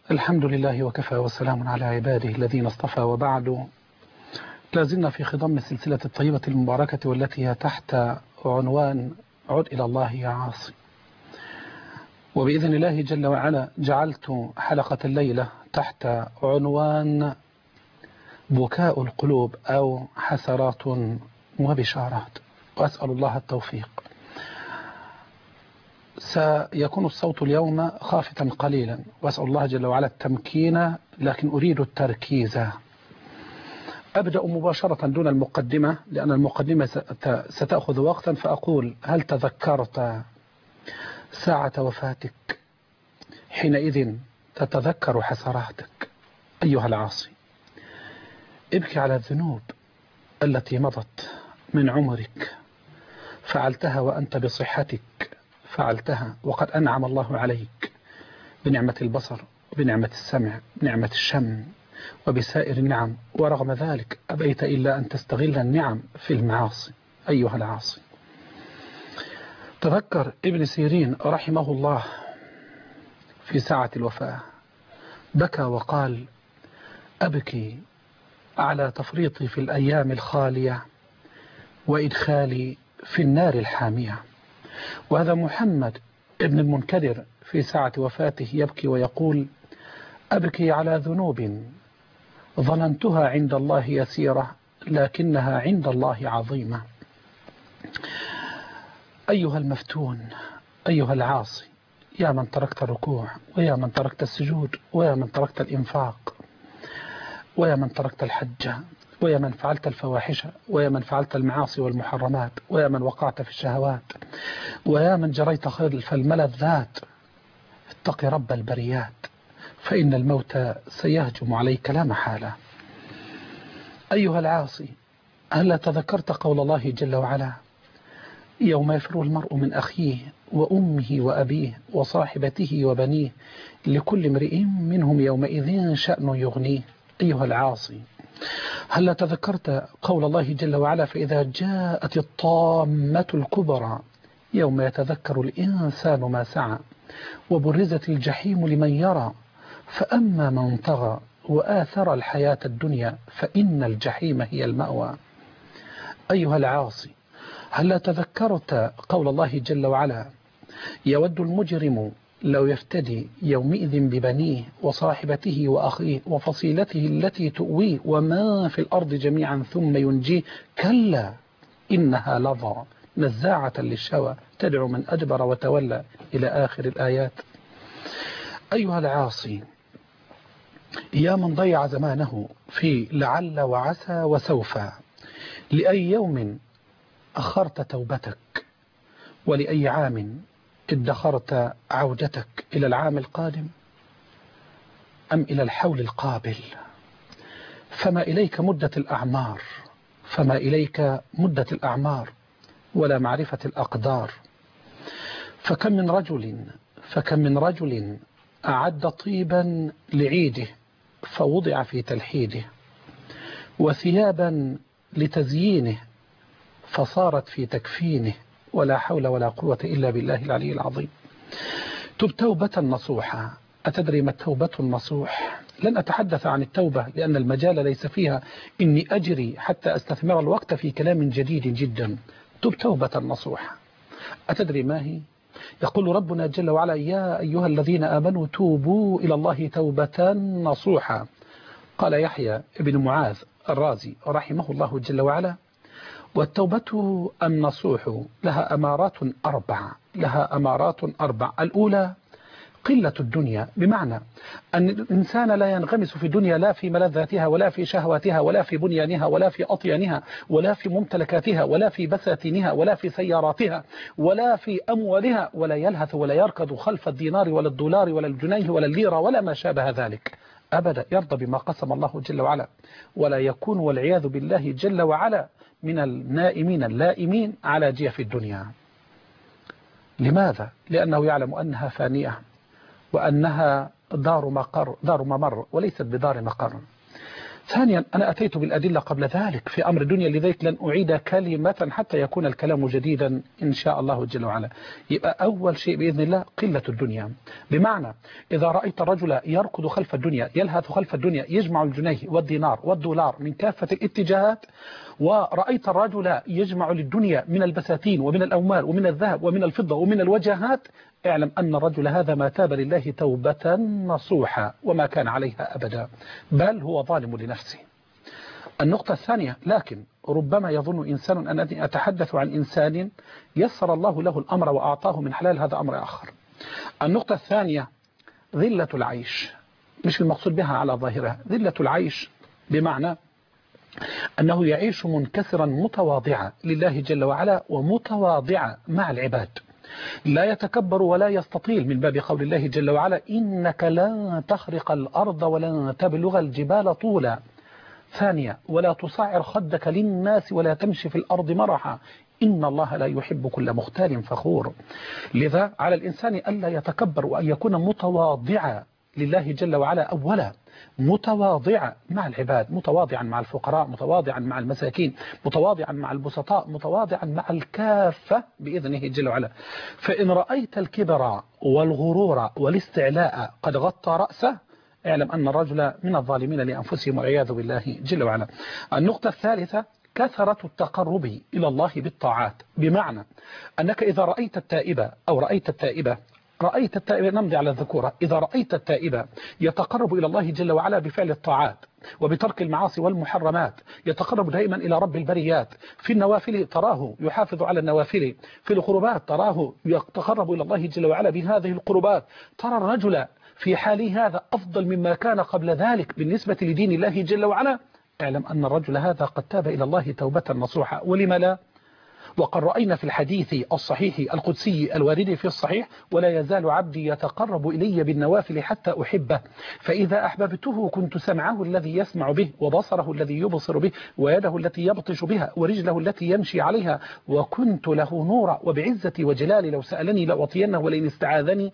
الحمد لله وكفى وسلام على عباده الذين اصطفى، وبعد. لازلنا في خضم سلسلة الطيبة المباركة والتي هي تحت عنوان عد إلى الله يا عاصي. وبإذن الله جل وعلا جعلت حلقة الليلة تحت عنوان بكاء القلوب أو حسرات وبشارات، وأسأل الله التوفيق. سيكون الصوت اليوم خافتا قليلا، وأسأل الله جل وعلا التمكين، لكن أريد التركيز. أبدأ مباشرة دون المقدمة، لأن المقدمة ستأخذ وقتا، فأقول: هل تذكرت ساعة وفاتك؟ حينئذ تتذكر حسراتك. أيها العاصي، ابكي على الذنوب التي مضت من عمرك، فعلتها وأنت بصحتك، فعلتها وقد أنعم الله عليك بنعمة البصر، بنعمة السمع، بنعمة الشم، وبسائر النعم، ورغم ذلك أبيت إلا أن تستغل النعم في المعاصي. أيها العاصي، تذكر ابن سيرين رحمه الله في ساعة الوفاة بكى وقال: أبكي على تفريطي في الأيام الخالية وإدخالي في النار الحامية. وهذا محمد ابن المنكدر في ساعة وفاته يبكي ويقول: أبكي على ذنوب ظننتها عند الله يسيرة لكنها عند الله عظيمة. أيها المفتون، أيها العاصي، يا من تركت الركوع، ويا من تركت السجود، ويا من تركت الإنفاق، ويا من تركت الحج، ويا من فعلت الفواحش، ويا من فعلت المعاصي والمحرمات، ويا من وقعت في الشهوات، ويا من جريت خلف الملذات، اتق رب البريات، فإن الموت سيهجم عليك لا محالة. أيها العاصي، هل تذكرت قول الله جل وعلا: يوم يفر المرء من أخيه وأمه وأبيه وصاحبته وبنيه لكل امرئ منهم يومئذ شأن يغنيه. أيها العاصي، هل تذكرت قول الله جل وعلا: فإذا جاءت الطامة الكبرى يوم يتذكر الإنسان ما سعى وبرزت الجحيم لمن يرى فأما من طغى وآثر الحياة الدنيا فإن الجحيم هي المأوى. أيها العاصي، هل تذكرت قول الله جل وعلا: يود المجرم لو يفتدي يومئذ ببنيه وصاحبته وأخيه وفصيلته التي تؤويه وما في الأرض جميعا ثم ينجيه كلا إنها لظى نزاعة للشوى تدعو من أدبر وتولى إلى آخر الآيات. أيها العاصي، يا من ضيع زمانه في لعل وعسى وسوف، لأي يوم أخرت توبتك؟ ولأي عام ادخرت عودتك؟ إلى العام القادم أم إلى الحول القابل؟ فما إليك مدة الأعمار، فما إليك مدة الأعمار ولا معرفة الأقدار. فكم من رجل أعد طيبا لعيده فوضع في تلحيده، وثيابا لتزيينه فصارت في تكفينه، ولا حول ولا قوة إلا بالله العلي العظيم. تب توبة نصوحة. أتدري ما التوبة النصوح؟ لن أتحدث عن التوبة لأن المجال ليس فيها إني أجري حتى أستثمر الوقت في كلام جديد جدا. تب توبة نصوحة. أتدري ما هي؟ يقول ربنا جل وعلا: يا أيها الذين آمنوا توبوا إلى الله توبة نصوحا. قال يحيى ابن معاذ الرازي رحمه الله جل وعلا: والتوبة النصوح لها أمارات أربع. الأولى قلة الدنيا، بمعنى أن الإنسان لا ينغمس في الدنيا لا في ملذاتها ولا في شهواتها ولا في بنيانها ولا في أطيانها ولا في ممتلكاتها ولا في بساتينها ولا في سياراتها ولا في أموالها، ولا يلهث ولا يركض خلف الدينار ولا الدولار ولا الجنيه ولا الليرة ولا ما شابه ذلك أبدا. يرضى بما قسم الله جل وعلا، ولا يكون والعياذ بالله جل وعلا من النائمين اللائمين على جيف الدنيا. لماذا؟ لأنه يعلم أنها فانية، وأنها دار ممر وليست بدار مقر. ثانيا أنا أتيت بالأدلة قبل ذلك في أمر الدنيا، لذلك لن أعيد كلمة حتى يكون الكلام جديدا إن شاء الله جل وعلا. يبقى أول شيء بإذن الله قلة الدنيا، بمعنى إذا رأيت الرجل يركض خلف الدنيا، يلهث خلف الدنيا، يجمع الجنيه والدينار والدولار من كافة الاتجاهات، ورأيت الرجل يجمع للدنيا من البساتين ومن الأموال ومن الذهب ومن الفضة ومن الوجهات، اعلم أن الرجل هذا ما تاب لله توبة نصوحة وما كان عليها أبدا، بل هو ظالم لنفسه. النقطة الثانية، لكن ربما يظن إنسان أنني أتحدث عن إنسان يسر الله له الأمر وأعطاه من حلال، هذا أمر آخر. النقطة الثانية ذلة العيش، مش المقصود بها على ظاهرها، ذلة العيش بمعنى أنه يعيش منكسرا متواضعا لله جل وعلا ومتواضعا مع العباد، لا يتكبر ولا يستطيل، من باب قول الله جل وعلا إنك لن تخرق الأرض ولن تبلغ الجبال طولا. ثانية ولا تصعر خدك للناس ولا تمشي في الأرض مرحا إن الله لا يحب كل مختال فخور. لذا على الإنسان ألا يتكبر وأن يكون متواضعا لله جل وعلا أولا، متواضعا مع العباد، متواضعا مع الفقراء، متواضعا مع المساكين، متواضعا مع البسطاء، متواضعا مع الكافة بإذنه جل وعلا. فإن رأيت الكبر والغرور والاستعلاء قد غطى رأسه، اعلم أن الرجل من الظالمين لأنفسهم والعياذ بالله جل وعلا. النقطة الثالثة كثرة التقرب إلى الله بالطاعات، بمعنى أنك إذا رأيت التائب أو رأيت التائبة نمضي على الذكورة، إذا رأيت التائب يتقرب إلى الله جل وعلا بفعل الطاعات وبترك المعاصي والمحرمات، يتقرب دائما إلى رب البريات، في النوافل تراه يحافظ على النوافل، في القربات تراه يتقرب إلى الله جل وعلا بهذه القربات، ترى الرجل في حاله هذا أفضل مما كان قبل ذلك بالنسبة لدين الله جل وعلا، اعلم أن الرجل هذا قد تاب إلى الله توبة نصوحة. ولما لا؟ وقد رأينا في الحديث الصحيح القدسي الوارد في الصحيح ولا يزال عبدي يتقرب إلي بالنوافل حتى أحبه، فإذا أحببته كنت سمعه الذي يسمع به وبصره الذي يبصر به ويده التي يبطش بها ورجله التي يمشي عليها وكنت له نورا وبعزتي وجلالي لو سألني لأعطينه ولئن استعاذني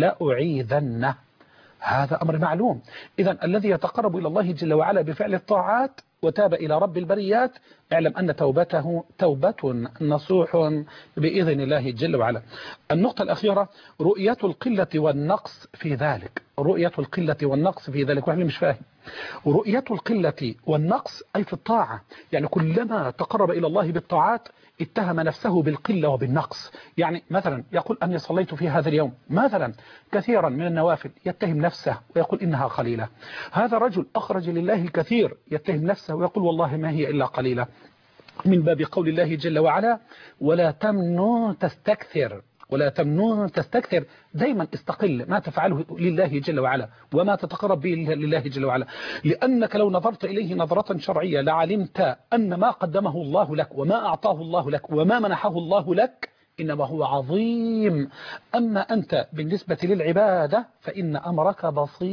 لأعيذنه. هذا أمر معلوم. إذن الذي يتقرب إلى الله جل وعلا بفعل الطاعات وتاب إلى رب البريات، اعلم أن توبته توبة نصوح بإذن الله جل وعلا. النقطة الأخيرة رؤية القلة والنقص في ذلك، رؤية القلة والنقص في ذلك، وإحنا مش فاهم رؤية القلة والنقص أي في الطاعة، يعني كلما تقرب إلى الله بالطاعات اتهم نفسه بالقلة وبالنقص. يعني مثلا يقول أني صليت في هذا اليوم مثلا كثيرا من النوافل، يتهم نفسه ويقول إنها قليلة. هذا رجل أخرج لله الكثير يتهم نفسه ويقول والله ما هي إلا قليلة، من باب قول الله جل وعلا ولا تمنن تستكثر، ولا تمنن تستكثر، دايما استقل ما تفعله لله جل وعلا وما تتقرب به لله جل وعلا، لأنك لو نظرت إليه نظرة شرعية لعلمت أن ما قدمه الله لك وما أعطاه الله لك وما منحه الله لك إنما هو عظيم. أما أنت بالنسبة للعبادة فإن أمرك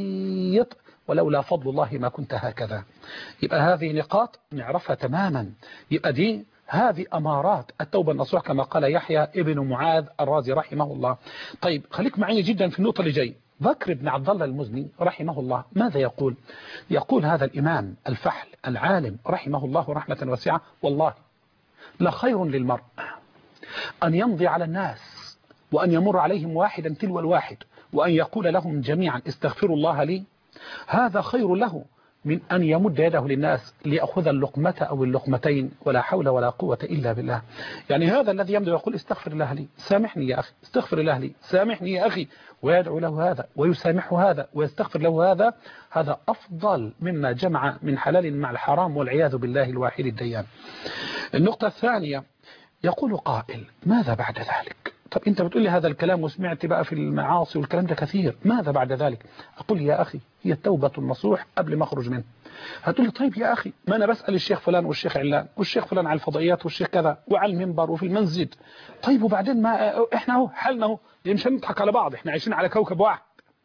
بسيط ولولا فضل الله ما كنت هكذا. يبقى هذه نقاط نعرفها تماما. يبقى هذه أمارات التوبة النصوح كما قال يحيى ابن معاذ الرازي رحمه الله. طيب خليك معي جدا في النقطة اللي جاي. بكر بن عبد الله المزني رحمه الله ماذا يقول؟ يقول هذا الإمام الفحل العالم رحمه الله رحمة واسعة والله لخير للمرء أن يمضي على الناس وأن يمر عليهم واحدا تلو الواحد وأن يقول لهم جميعا استغفروا الله لي، هذا خير له من أن يمد يده للناس ليأخذ اللقمة أو اللقمتين ولا حول ولا قوة إلا بالله. يعني هذا الذي يمضي ويقول استغفر الله لي، سامحني يا أخي، استغفر الله لي، سامحني يا أخي، ويدعو له هذا ويسامحه هذا ويستغفر له هذا، هذا أفضل مما جمع من حلال مع الحرام والعياذ بالله الواحد الديان. النقطة الثانية يقول قائل ماذا بعد ذلك؟ طب أنت بتقول لي هذا الكلام وسمعت بقى في المعاصي والكلام ده كثير، ماذا بعد ذلك؟ أقول يا أخي هي التوبة النصوح قبل ما أخرج منه. هتقول لي طيب يا أخي ما أنا بسأل الشيخ فلان والشيخ علان والشيخ فلان على الفضائيات والشيخ كذا وعلى المنبر وفي المسجد، طيب وبعدين ما إحنا هو حالنا هو مش هنضحك على بعض، إحنا عايشين على كوكب واحد.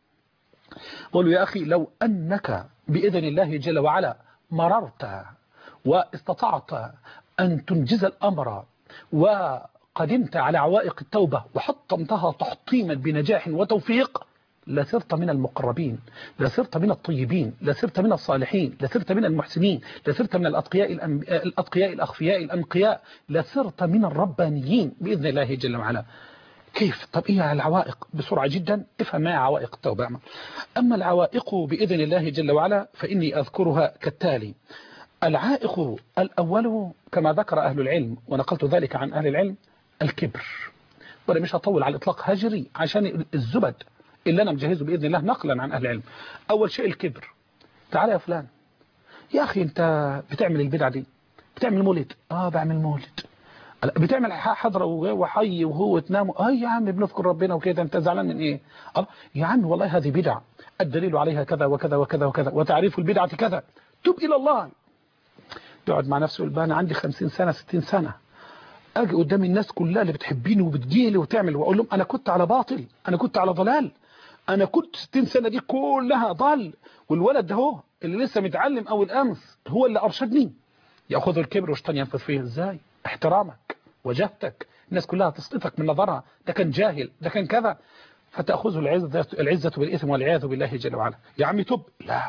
قولوا يا أخي لو أنك بإذن الله جل وعلا مررت واستطعت أن تنجز الأمر وقدمت على عوائق التوبة وحطمتها تحطيما بنجاح وتوفيق، لصرت من المقربين، لصرت من الطيبين، لصرت من الصالحين، لصرت من المحسنين، لصرت من الأتقياء الأخفياء الأنقياء، لصرت من الربانيين بإذن الله جل وعلا. كيف؟ طب إيه العوائق؟ بسرعة جدا افهم معي عوائق التوبة. أما العوائق بإذن الله جل وعلا فإني أذكرها كالتالي. العائق الأول كما ذكر أهل العلم ونقلت ذلك عن أهل العلم الكبر، وأنا مش هطول على الإطلاق هجري عشان الزبد اللي أنا مجهزه بإذن الله نقلا عن أهل العلم. أول شيء الكبر. تعال يا فلان، يا أخي أنت بتعمل البدعة دي، بتعمل مولد؟ بعمل مولد. بتعمل حضرة وحي وهو تنام؟ يا عم بنذكر ربنا وكده، أنت زعلان من إيه؟ يا عم والله هذه بدعة، الدليل عليها كذا وكذا وكذا وكذا، وتعريف البدعة كذا، تب إلى الله. يقعد مع نفسه يقول أنا عندي 50 سنة 60 سنة أجي قدام الناس كلها اللي بتحبيني وبتجيلي وتعمل، وأقول لهم أنا كنت على باطل، أنا كنت على ضلال، أنا كنت 60 سنة دي كلها ضل، والولد ده هو اللي لسه متعلم أول أمس هو اللي أرشدني. يأخذ الكبر والشيطان ينفذ فيه إزاي؟ احترامك وجهتك، الناس كلها تسقطك من نظرها، ده كان جاهل، ده كان كذا، فتأخذه العزة بالإثم والعياذ بالله جل وعلا. يا عمي تب، لا،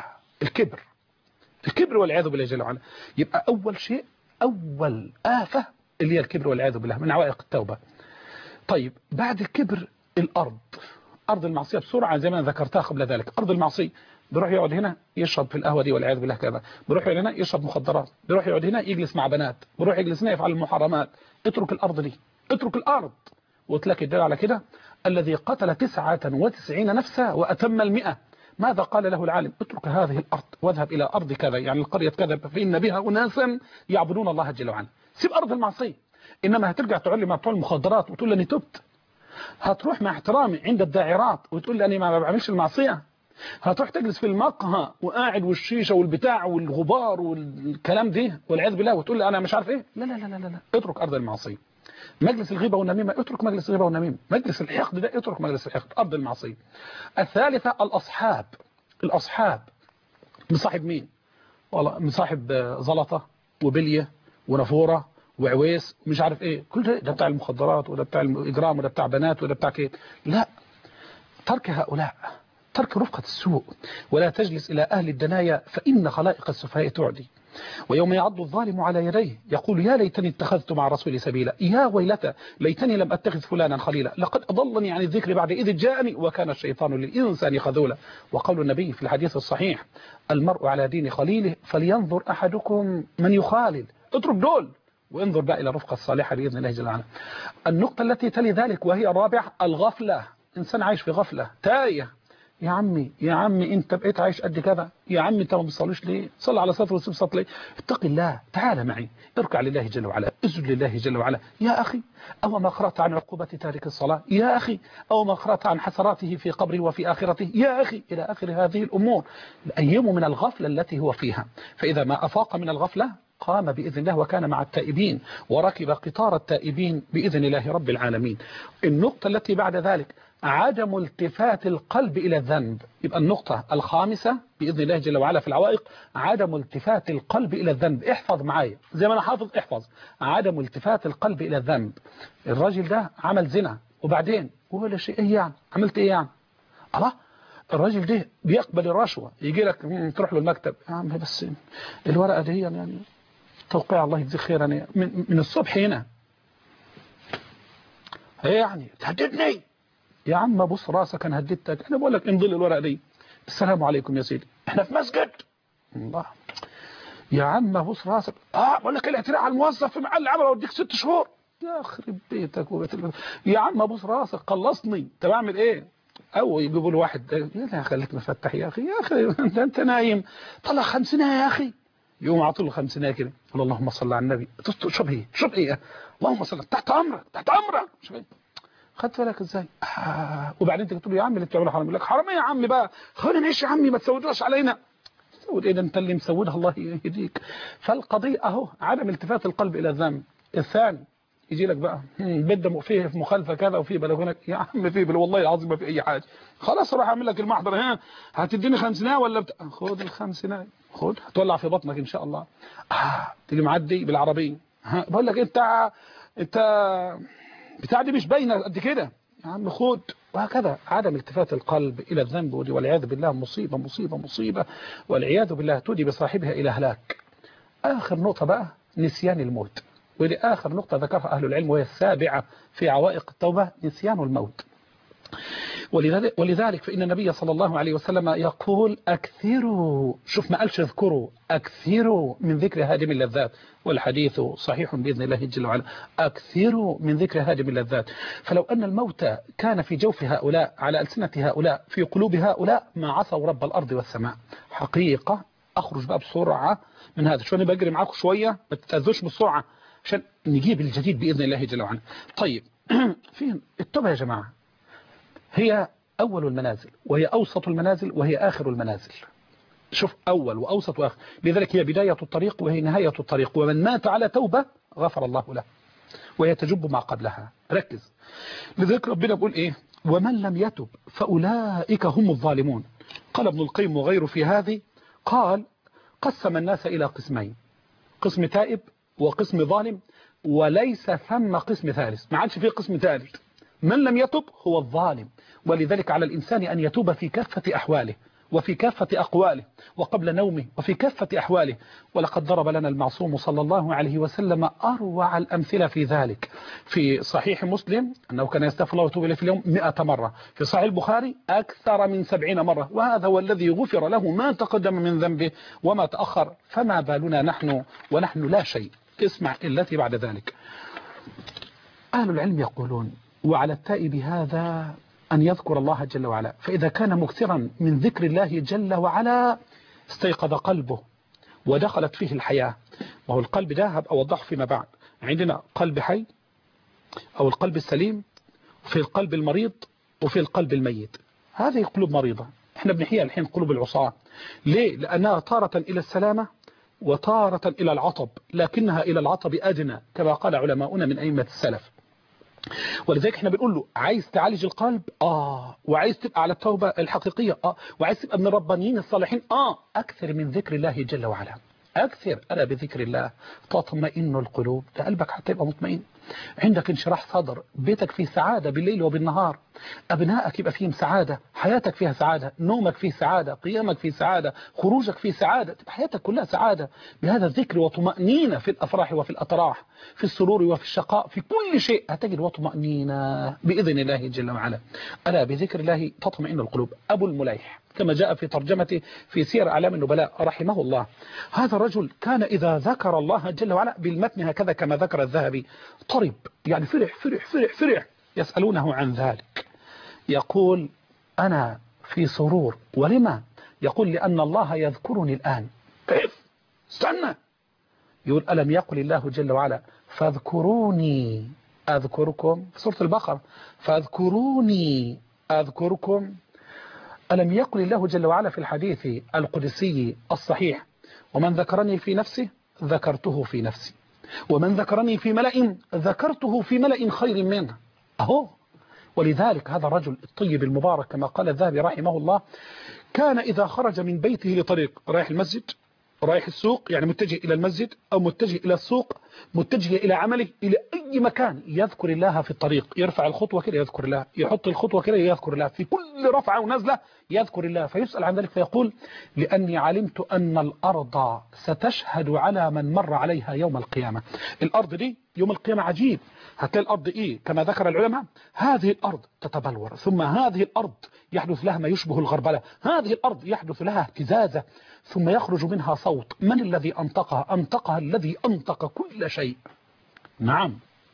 الكبر والعياذ بالله جل وعلا. يبقى أول شيء، أول آفة اللي هي الكبر والعياذ بالله من عوائق التوبة. طيب بعد الكبر الأرض، أرض المعصية بسرعة زي ما ذكرتها قبل ذلك. أرض المعصية بيروح يقعد هنا يشرب في القهوة دي والعياذ بالله كذا، بيروح يقعد هنا يشرب مخدرات، بيروح يقعد هنا يجلس مع بنات، بيروح يجلس هنا يفعل المحرمات. اترك الأرض دي، اترك الأرض. وتلاقي الدليل على كده الذي قتل 99 نفسا وأتم 100. ماذا قال له العالم؟ اترك هذه الأرض واذهب إلى أرض كذا، يعني القرية كذا، فإن بها أناسا يعبدون الله جل وعلا. سيب أرض المعصية. إنما هترجع تعلم مع بتوع المخدرات وتقول لي تبت، هتروح مع احترامي عند الداعرات وتقول لي أنا ما بعملش المعصية، هتروح تجلس في المقهى وقاعد والشيشة والبتاع والغبار والكلام ده والعياذ بالله وتقول لي أنا مش عارف إيه. لا لا لا لا لا، اترك أرض المعصية. مجلس الغيبة والنميمة اترك مجلس الغيبة والنميمة. مجلس الحقد ده اترك مجلس الحقد. أرض المعصية. الثالثة الأصحاب مصاحب مين؟ والله مصاحب زلطة وبلية ونافورة وعويس ومش عارف ايه، كل ده بتاع المخدرات وده بتاع الإجرام وده بتاع بنات وده بتاع كده. لا، ترك هؤلاء، ترك رفقة السوء، ولا تجلس إلى أهل الدنايا فإن خلائق السفهاء تعدي. ويوم يعض الظالم على يديه يقول يا ليتني اتخذت مع رسول سبيلا، يا ويلتى ليتني لم أتخذ فلانا خليلا، لقد أضلني عن الذكر بعد إذ جاءني وكان الشيطان للإنسان خذولا. وقول النبي في الحديث الصحيح المرء على دين خليله فلينظر أحدكم من يخالل. اترك دول وانظر بقى إلى الرفقة الصالحة بإذن الله جل وعلا. النقطة التي تلي ذلك وهي الرابعة الغفلة. إنسان عايش في غفلة تايه. يا عمي انت بقيت عايش قد كذا، يا عمي انت ما بتصليش ليه؟ صلي على سطر وسيب سطر ليه؟ اتق الله، تعال معي، اركع لله جل وعلا، اسجد لله جل وعلا. يا أخي أو ما قرأت عن عقوبة تارك الصلاة؟ يا أخي أو ما قرأت عن حسراته في قبره وفي آخرته؟ يا أخي إلى آخر هذه الأمور. أيام من الغفلة التي هو فيها، فإذا ما أفاق من الغفلة قام بإذن الله وكان مع التائبين وركب قطار التائبين بإذن الله رب العالمين. النقطة التي بعد ذلك عدم التفات القلب إلى الذنب. يبقى النقطة الخامسة بإذن الله جل وعلا في العوائق عدم التفات القلب إلى الذنب. احفظ معايا زي ما أنا حافظ، احفظ عدم التفات القلب إلى الذنب. الراجل ده عمل زنا وبعدين ولا شيء، ايه يعني عملت ايه يعني؟ الله، الراجل ده بيقبل الرشوة، يجي لك تروح له المكتب، يا عم بس الورقة دي يعني توقيع الله يجزيك خير، يعني من الصبح هنا، ايه يعني تهددني؟ يا عم بص راسك انا هددتك، انا بقول لك امضي لي الورقه دي. السلام عليكم يا سيدي، احنا في مسجد. الله يا عم بص راسك، بقول لك الاعتراء على الموظف في محل عمل اوديك 6 شهور. يا خرب بيتك وبيت يا عم بص راسك خلصني، طب اعمل ايه؟ او يجيبوا له واحد، يا خليك مفتح يا اخي، يا اخي انت نايم، طلع 50 يا اخي، يقوم عاطل له 50 كده، اللهم صل على النبي، شرب ايه اللهم صل، تحت امرك شوف ايه، خدت بالك ازاي؟ وبعدين انت تقول له يا عم اللي بتعمله حرام، يقول لك حرام ايه يا عم بقى، خلينا نعيش يا عمي ما تسودوش علينا. تسود ايه ده انت اللي مسودها الله يهديك. فالقضيه اهو عدم التفات القلب الى الذنب. الثاني يجي لك بقى بدم فيه في مخالفه كذا وفي بلغنك، يا عم فيه والله العظيم ما في اي حاجه، خلاص راح اعمل لك المحضر، ها هتديني 50 ولا خد ال50، خد هتولع في بطنك ان شاء الله. تيجي معدي بالعربيه، بقول لك انت بتاع دي مش باينه قد كده، يا عم خد وهكذا عدم التفات القلب إلى الذنب والعياذ بالله مصيبة مصيبة مصيبة، والعياذ بالله تودي بصاحبها إلى هلاك. آخر نقطة بقى نسيان الموت، ودي آخر نقطة ذكرها أهل العلم وهي السابعة في عوائق التوبة، نسيان الموت. ولذلك فإن النبي صلى الله عليه وسلم يقول أكثروا، شوف ما قالش اذكروا، أكثروا من ذكر هادم اللذات، والحديث صحيح بإذن الله جل وعلا، أكثروا من ذكر هادم اللذات. فلو أن الموت كان في جوف هؤلاء، على ألسنة هؤلاء، في قلوب هؤلاء، ما عصوا رب الأرض والسماء. حقيقة أخرج بقى بسرعة من هذا، شو أنا بجري معاكم شوية، ما تتأذوش بسرعة عشان نجيب الجديد بإذن الله جل وعلا. طيب فين التوبة يا جماعة؟ هي أول المنازل، وهي أوسط المنازل، وهي آخر المنازل. شوف، أول وأوسط وآخر، لذلك هي بداية الطريق وهي نهاية الطريق، ومن مات على توبة غفر الله له، وهي تجب ما قبلها. ركز، لذلك ربنا بيقول إيه؟ ومن لم يتب فأولئك هم الظالمون. قال ابن القيم وغيره في هذه، قال قسم الناس إلى قسمين، قسم تائب وقسم ظالم، وليس ثم قسم ثالث، ما عادش فيه قسم ثالث. من لم يتب هو الظالم، ولذلك على الإنسان أن يتوب في كافة أحواله وفي كافة أقواله وقبل نومه وفي كافة أحواله. ولقد ضرب لنا المعصوم صلى الله عليه وسلم أروع الأمثلة في ذلك في صحيح مسلم أنه كان يستغفر الله ويتوب إليه في اليوم 100 مرة، في صحيح البخاري أكثر من 70 مرة، وهذا هو الذي غفر له ما تقدم من ذنبه وما تأخر، فما بالنا نحن ونحن لا شيء. اسمع التي بعد ذلك. أهل العلم يقولون وعلى التائب هذا أن يذكر الله جل وعلا، فإذا كان مكثرا من ذكر الله جل وعلا استيقظ قلبه ودخلت فيه الحياة. وهو القلب ده هبقى أوضحه فيما بعد. عندنا قلب حي أو القلب السليم، في القلب المريض وفي القلب الميت. هذه قلوب مريضة، احنا بنحيها الحين قلوب العصاة. ليه؟ لأنها تارة إلى السلامة وتارة إلى العطب، لكنها إلى العطب أدنى كما قال علماؤنا من أئمة السلف. ولذلك احنا بنقول له عايز تعالج القلب، وعايز تبقى على التوبة الحقيقية، وعايز تبقى من الربانيين الصالحين، أكثر من ذكر الله جل وعلا. أكثر، ألا بذكر الله تطمئن القلوب، ده قلبك حتى يبقى مطمئن، عندك انشراح صدر، بيتك فيه سعادة بالليل وبالنهار، أبنائك يبقى فيهم سعادة، حياتك فيها سعادة، نومك فيه سعادة، قيامك فيه سعادة، خروجك فيه سعادة، تبقى حياتك كلها سعادة بهذا الذكر، وطمأنينة في الأفراح وفي الأتراح، في السرور وفي الشقاء، في كل شيء هتجد وطمأنينة بإذن الله جل وعلا. ألا بذكر الله تطمئن القلوب. أبو المليح كما جاء في ترجمته في سير أعلام النبلاء رحمه الله، هذا الرجل كان إذا ذكر الله جل وعلا بالمتن هكذا كما ذكر الذهبي طرب، يعني فرح فرح فرح فرح. يسألونه عن ذلك يقول أنا في سرور. ولما؟ يقول لأن الله يذكرني الآن. كيف؟ استنى، يقول ألم يقل الله جل وعلا فاذكروني أذكركم في سورة البقرة، فاذكروني أذكركم. ألم يقل الله جل وعلا في الحديث القدسي الصحيح ومن ذكرني في نفسه ذكرته في نفسي، ومن ذكرني في ملأ ذكرته في ملأ خير منه. أهو. ولذلك هذا الرجل الطيب المبارك كما قال الذهبي رحمه الله كان إذا خرج من بيته لطريق، رايح المسجد، رايح السوق، يعني متجه إلى المسجد أو متجه إلى السوق، متجه إلى عمله، إلى أي مكان، يذكر الله في الطريق، يرفع الخطوة كده يذكر الله، يحط الخطوة كده يذكر الله، في كل رفعة ونزلة يذكر الله. فيسأل عن ذلك فيقول لأني علمت أن الأرض ستشهد على من مر عليها يوم القيامة. الأرض دي يوم القيامة عجيب، هتلاقي الأرض إيه كما ذكر العلماء، هذه الأرض تتبلور، ثم هذه الأرض يحدث لها ما يشبه الغربلة، هذه الأرض يحدث لها اهتزازة، ثم يخرج منها صوت. من الذي أنطقها؟ أنطقها الذي أنطق كل شيء. نعم،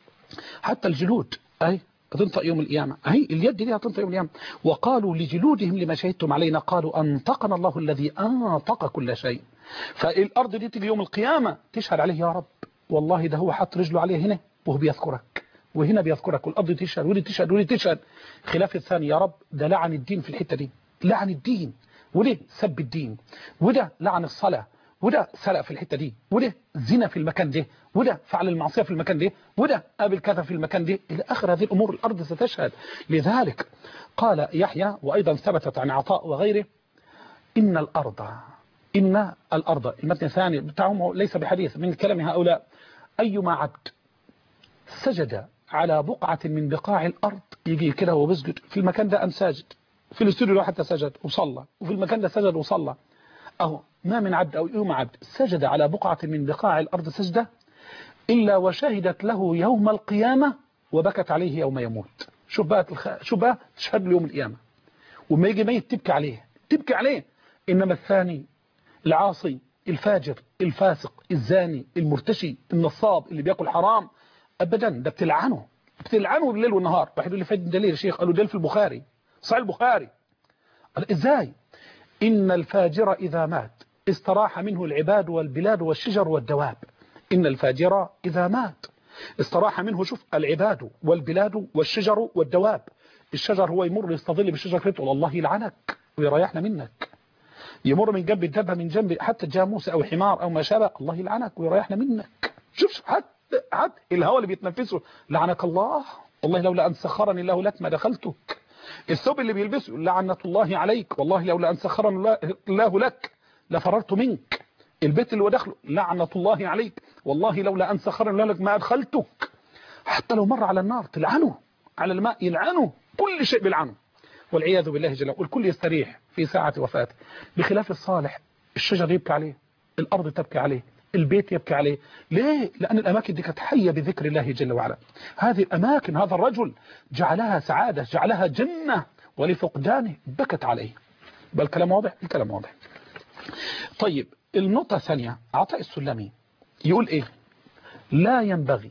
حتى الجلود أي هتنطق يوم القيامة، أي اليد دي هتنطق يوم القيامة. وقالوا لجلودهم لما شهدتم علينا قالوا أنطقنا الله الذي أنطق كل شيء. فالأرض دي تيجي يوم القيامة تشهد عليه يا رب والله ده هو حط رجله عليه هنا وهو بيذكرك، وهنا بيذكرك، والأرض تشهد ودي تشهد ودي تشهد. خلاف الثاني يا رب ده لعن الدين في الحتة دي، لعن الدين، وده سب الدين، وده لعن الصلاة، وده سرق في الحتة دي، وده زنا في المكان ده، وده فعل المعصية في المكان ده، وده قابل كذا في المكان ده، إلى آخر هذه الأمور الأرض ستشهد. لذلك قال يحيى وأيضا ثبتت عن عطاء وغيره إن الأرض المتن الثاني بتاعهم ليس بحديث من كلام هؤلاء أيما عبد سجد على بقعة من بقاع الأرض، يجي كده وهو بيسجد في المكان ده، أم ساجد في الاستوديو حتى سجد وصلى، وفي المكان ده سجد وصلى. أهو ما من عبد أو يوم عبد سجد على بقعة من بقاع الأرض سجدة إلا وشهدت له يوم القيامة وبكت عليه يوم يموت. شوف بقى تشهد له يوم القيامة، وما يجي ميت تبكي عليه. إنما الثاني العاصي الفاجر الفاسق الزاني المرتشي النصاب اللي بياكل حرام أبدا، ده بتلعنه بالليل والنهار. واحد يقول لي فين دليل يا شيخ؟ قالوا دليل في البخاري، صحيح البخاري. قال إزاي؟ إن الفاجر إذا مات استراح منه العباد والبلاد والشجر والدواب. إن الفاجر إذا مات استراح منه، شوف، العباد والبلاد والشجر والدواب. الشجر هو يمر يستظل بالشجر كده تقول الله يلعنك ويريحنا منك. يمر من جنب الدبه، من جنب حتى جاموس أو حمار أو ما شابه، الله يلعنك ويريحنا منك. شوف حتى الهواء اللي بيتنفسه لعنك الله، والله لولا أن سخرني الله لك ما دخلتك. الثوب اللي بيلبسه لعنة الله عليك، والله لولا أن سخرني الله لك لفررت منك. البيت اللي هو داخله لعنة الله عليك، والله لولا أن سخرني الله لك ما أدخلتك. حتى لو مر على النار تلعنه، على الماء يلعنه، كل شيء بيلعنه والعياذ بالله جل وعلا. والكل يستريح في ساعة وفاته. بخلاف الصالح، الشجر يبكي عليه، الأرض تبكي عليه، البيت يبكي عليه. ليه؟ لأن الأماكن دي كانت حية بذكر الله جل وعلا. هذه الأماكن هذا الرجل جعلها سعادة، جعلها جنة، ولفقدانه بكت عليه. بل الكلام واضح؟ الكلام واضح. طيب النقطة الثانية، عطاء السلمي يقول إيه؟ لا ينبغي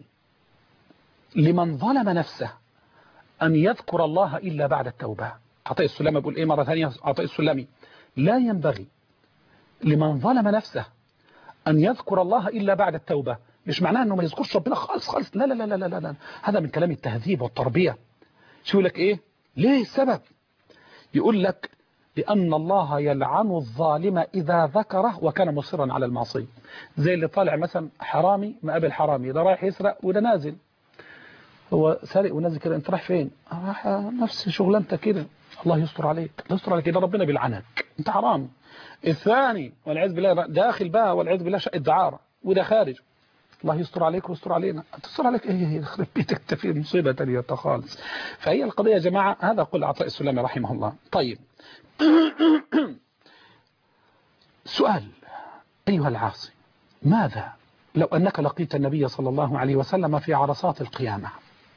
لمن ظلم نفسه أن يذكر الله إلا بعد التوبة. عطاء السلمي بيقول إيه مرة ثانية؟ عطاء السلمي لا ينبغي لمن ظلم نفسه أن يذكر الله إلا بعد التوبة. مش معناه أنه ما يذكرش ربنا خالص، لا لا لا لا لا لا. هذا من كلام التهذيب والتربية. شو لك إيه؟ ليه السبب؟ يقول لك لأن الله يلعن الظالم إذا ذكره وكان مصرا على المعصية. زي اللي طالع مثلا حرامي ما قابل حرامي، ده رايح يسرق وده نازل، هو سارق ونازل كده، انت رايح فين؟ رايح نفس شغلانتك كده، الله يستر عليك، الله يستر عليك، ده ربنا بيلعنك، انت حرام. الثاني والعياذ بالله داخل بقى والعياذ بالله شقة دعارة وده خارج، الله يستر عليك ويستر علينا. تستر عليك ايه؟ يخرب بيتك، انت في مصيبه ثانيه خالص. فهي القضيه يا جماعه، هذا قول عطاء السلمي رحمه الله. طيب سؤال ايها العاصي، ماذا لو انك لقيت النبي صلى الله عليه وسلم في عرصات القيامه،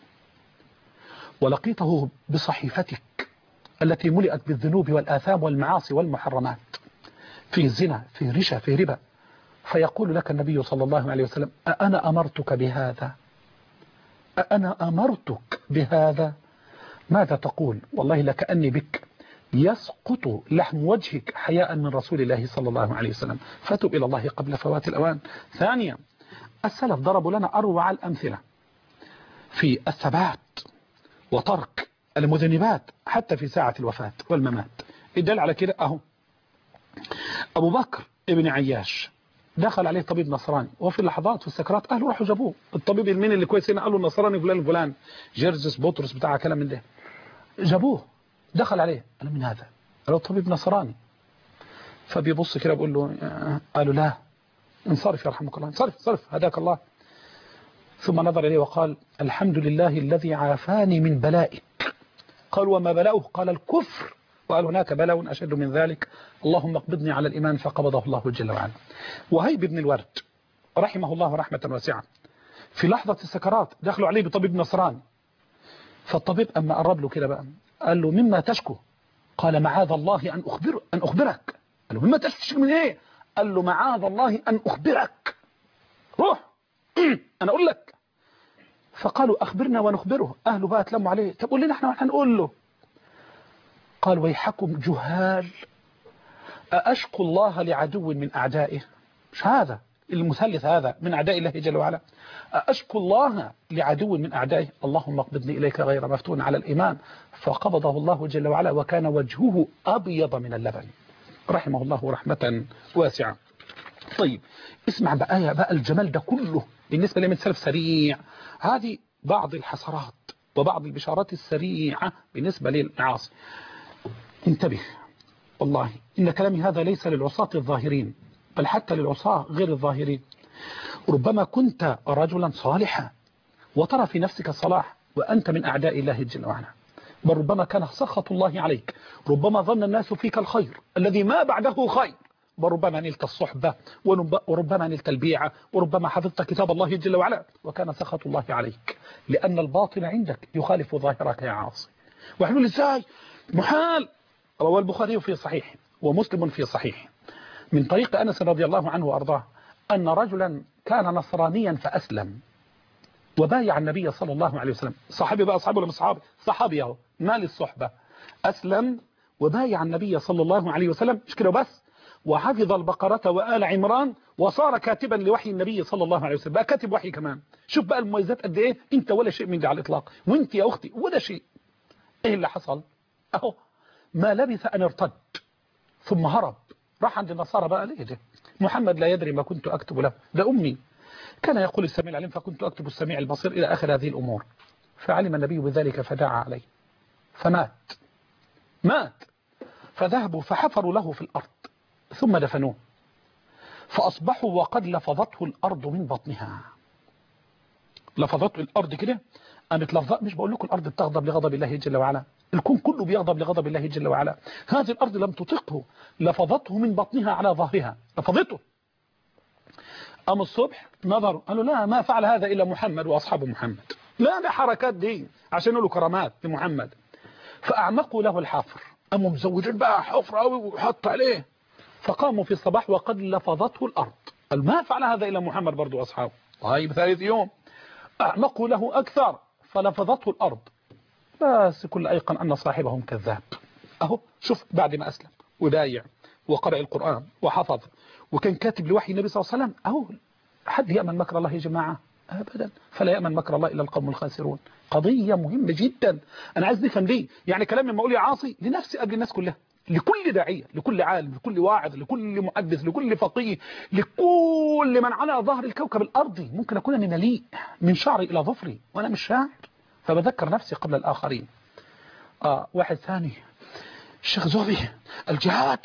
ولقيته بصحيفتك التي ملئت بالذنوب والآثام والمعاصي والمحرمات، في زنا، في رشا، في ربا، فيقول لك النبي صلى الله عليه وسلم أأنا أمرتك بهذا؟ أأنا أمرتك بهذا؟ ماذا تقول؟ والله لكأني بك يسقط لحم وجهك حياء من رسول الله صلى الله عليه وسلم. فتب إلى الله قبل فوات الأوان. ثانيا، السلف ضربوا لنا أروع الأمثلة في الثبات وترك المذنبات حتى في ساعة الوفاة والممات. الدل على كده أهو أبو بكر ابن عياش دخل عليه طبيب نصراني وفي اللحظات في السكرات أهله راحوا جابوه. الطبيب المين اللي كويس هنا قالوا النصراني فلان فلان جيرجس بطرس بتاع كلام من ده، جابوه دخل عليه، قال من هذا؟ قالوا طبيب نصراني. فبيبص كده بيقول له قالوا لا انصرف يرحمك الله، انصرف هداك الله. ثم نظر إليه وقال الحمد لله الذي عافاني من بلائك. قال وما بلاؤه؟ قال الكفر. وقال هناك بلاء أشد من ذلك، اللهم اقبضني على الإيمان، فقبضه الله جل وعلا. وهيب بن الورد رحمه الله رحمة واسعة في لحظة السكرات دخلوا عليه بطبيب نصراني، فالطبيب أما قرب له كده بقى قال له مما تشكو؟ قال معاذ الله أن أخبرك. قال له مما تشكو من إيه؟ قال له معاذ الله أن أخبرك، روح أنا أقول لك. فقالوا أخبرنا ونخبره. أهله بقى تلموا عليه، طب قول لنا احنا هنقول له. قال ويحكم جهال، أأشكو الله لعدو من أعدائه؟ مش هذا المثلث هذا من أعداء الله جل وعلا؟ أأشكو الله لعدو من أعدائه؟ اللهم اقبضني إليك غير مفتون على الإيمان، فقبضه الله جل وعلا وكان وجهه أبيض من اللبن رحمه الله رحمة واسعة. طيب اسمع بقى الجمال ده كله بالنسبة لمن سلف سريع. هذه بعض الحسرات وبعض البشارات السريعة بالنسبة للعاصي. انتبه، والله إن كلامي هذا ليس للعصاة الظاهرين بل حتى للعصاة غير الظاهرين. ربما كنت رجلا صالحا وترى في نفسك صلاح، وأنت من أعداء الله جل وعلا، بل ربما كان سخط الله عليك، ربما ظن الناس فيك الخير الذي ما بعده خير، وربما نلت الصحبة وربما نلت البيعة، وربما حفظت كتاب الله جل وعلا وكان سخط الله عليك، لأن الباطن عندك يخالف ظاهرك يا عاصي. وحنقول ازاي؟ محال. روى البخاري في صحيح ومسلم في صحيح من طريق أنس رضي الله عنه وأرضاه أن رجلا كان نصرانيا فأسلم وبايع النبي صلى الله عليه وسلم. صحابي بقى، صحابي ولا مش صحابي؟ صحابي اهو، مال الصحبة، أسلم وبايع النبي صلى الله عليه وسلم، مش كده بس، وحفظ البقرة وآل عمران وصار كاتبا لوحي النبي صلى الله عليه وسلم، بقى كاتب وحي كمان. شوف بقى المميزات قد ايه. انت ولا شيء من ده على الإطلاق، وانت يا أختي ولا شيء. ايه اللي حصل؟ اهو ما لبث أن ارتد ثم هرب، راح عند النصارى بقى. ليه ده؟ محمد لا يدري ما كنت أكتب له، ده أمي كان يقول السميع العليم فكنت أكتب السميع البصير إلى آخر هذه الأمور. فعلم النبي بذلك فدعا عليه مات. فذهبوا فحفروا له في الأرض ثم دفنوه، فأصبحوا وقد لفظته الأرض من بطنها. لفظته الأرض كده قامت لفظة. مش بقول لكم الأرض بتغضب لغضب الله جل وعلا؟ الكون كله بيغضب لغضب الله جل وعلا. هذه الأرض لم تطقه، لفظته من بطنها على ظهرها، لفظته. قام الصبح نظروا قالوا لا، ما فعل هذا إلا محمد وأصحاب محمد، لا ده حركات دي عشان يقولوا كرامات لمحمد. فأعمقوا له الحفر، قاموا مزودين بقى حفر قوي وحط عليه. فقاموا في الصباح وقد لفظته الأرض، قال ما فعل هذا إلا محمد برضو أصحابه. طيب ثالث يوم أعمقوا له أكثر فلفظته الأرض، بس كل أيقن أن صاحبهم كذاب. أهو شوف، بعد ما أسلم وبايع وقرأ القرآن وحفظ وكان كاتب لوحي النبي صلى الله عليه وسلم، أهو حد يأمن مكر الله يا جماعة؟ أبدا، فلا يأمن مكر الله إلا القوم الخاسرون. قضية مهمة جدا. أنا عايز نفهم ليه، يعني كلام لما أقول يا عاصي لنفسي قبل الناس كلها، لكل داعية، لكل عالم، لكل واعظ، لكل محدث، لكل فقيه، لكل من على ظهر الكوكب الأرضي. ممكن أكون أنا مليء من شعري إلى ظفري وأنا مش شاعر، فبذكر نفسي قبل الآخرين. واحد ثاني، الشيخ زوبي، الجهاد.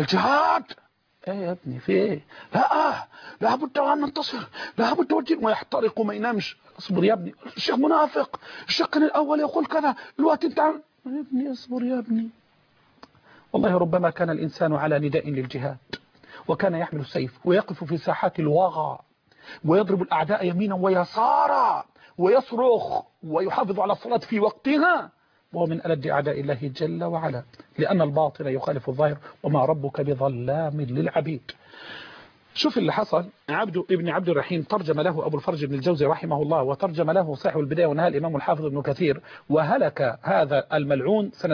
ايه يا ابني في ايه؟ لا بد ان ننتصر، لا بد والدين ويحترق وما ينامش. اصبر يا ابني، الشيخ منافق، الشيخ كان الاول يقول كذا، الوقت انت يا ابني اصبر يا ابني. والله ربما كان الانسان على نداء للجهاد وكان يحمل السيف ويقف في ساحات الوغى ويضرب الاعداء يمينا ويسارا ويصرخ ويحافظ على الصلاة في وقتها، وهو من ألد أعداء الله جل وعلا، لأن الباطن يخالف الظاهر وما ربك بظلام للعبيد. شوف اللي حصل. ابن عبد الرحيم ترجم له أبو الفرج بن الجوزي رحمه الله، وترجم له صاحب البداية والنهاية الإمام الحافظ ابن كثير. وهلك هذا الملعون سنة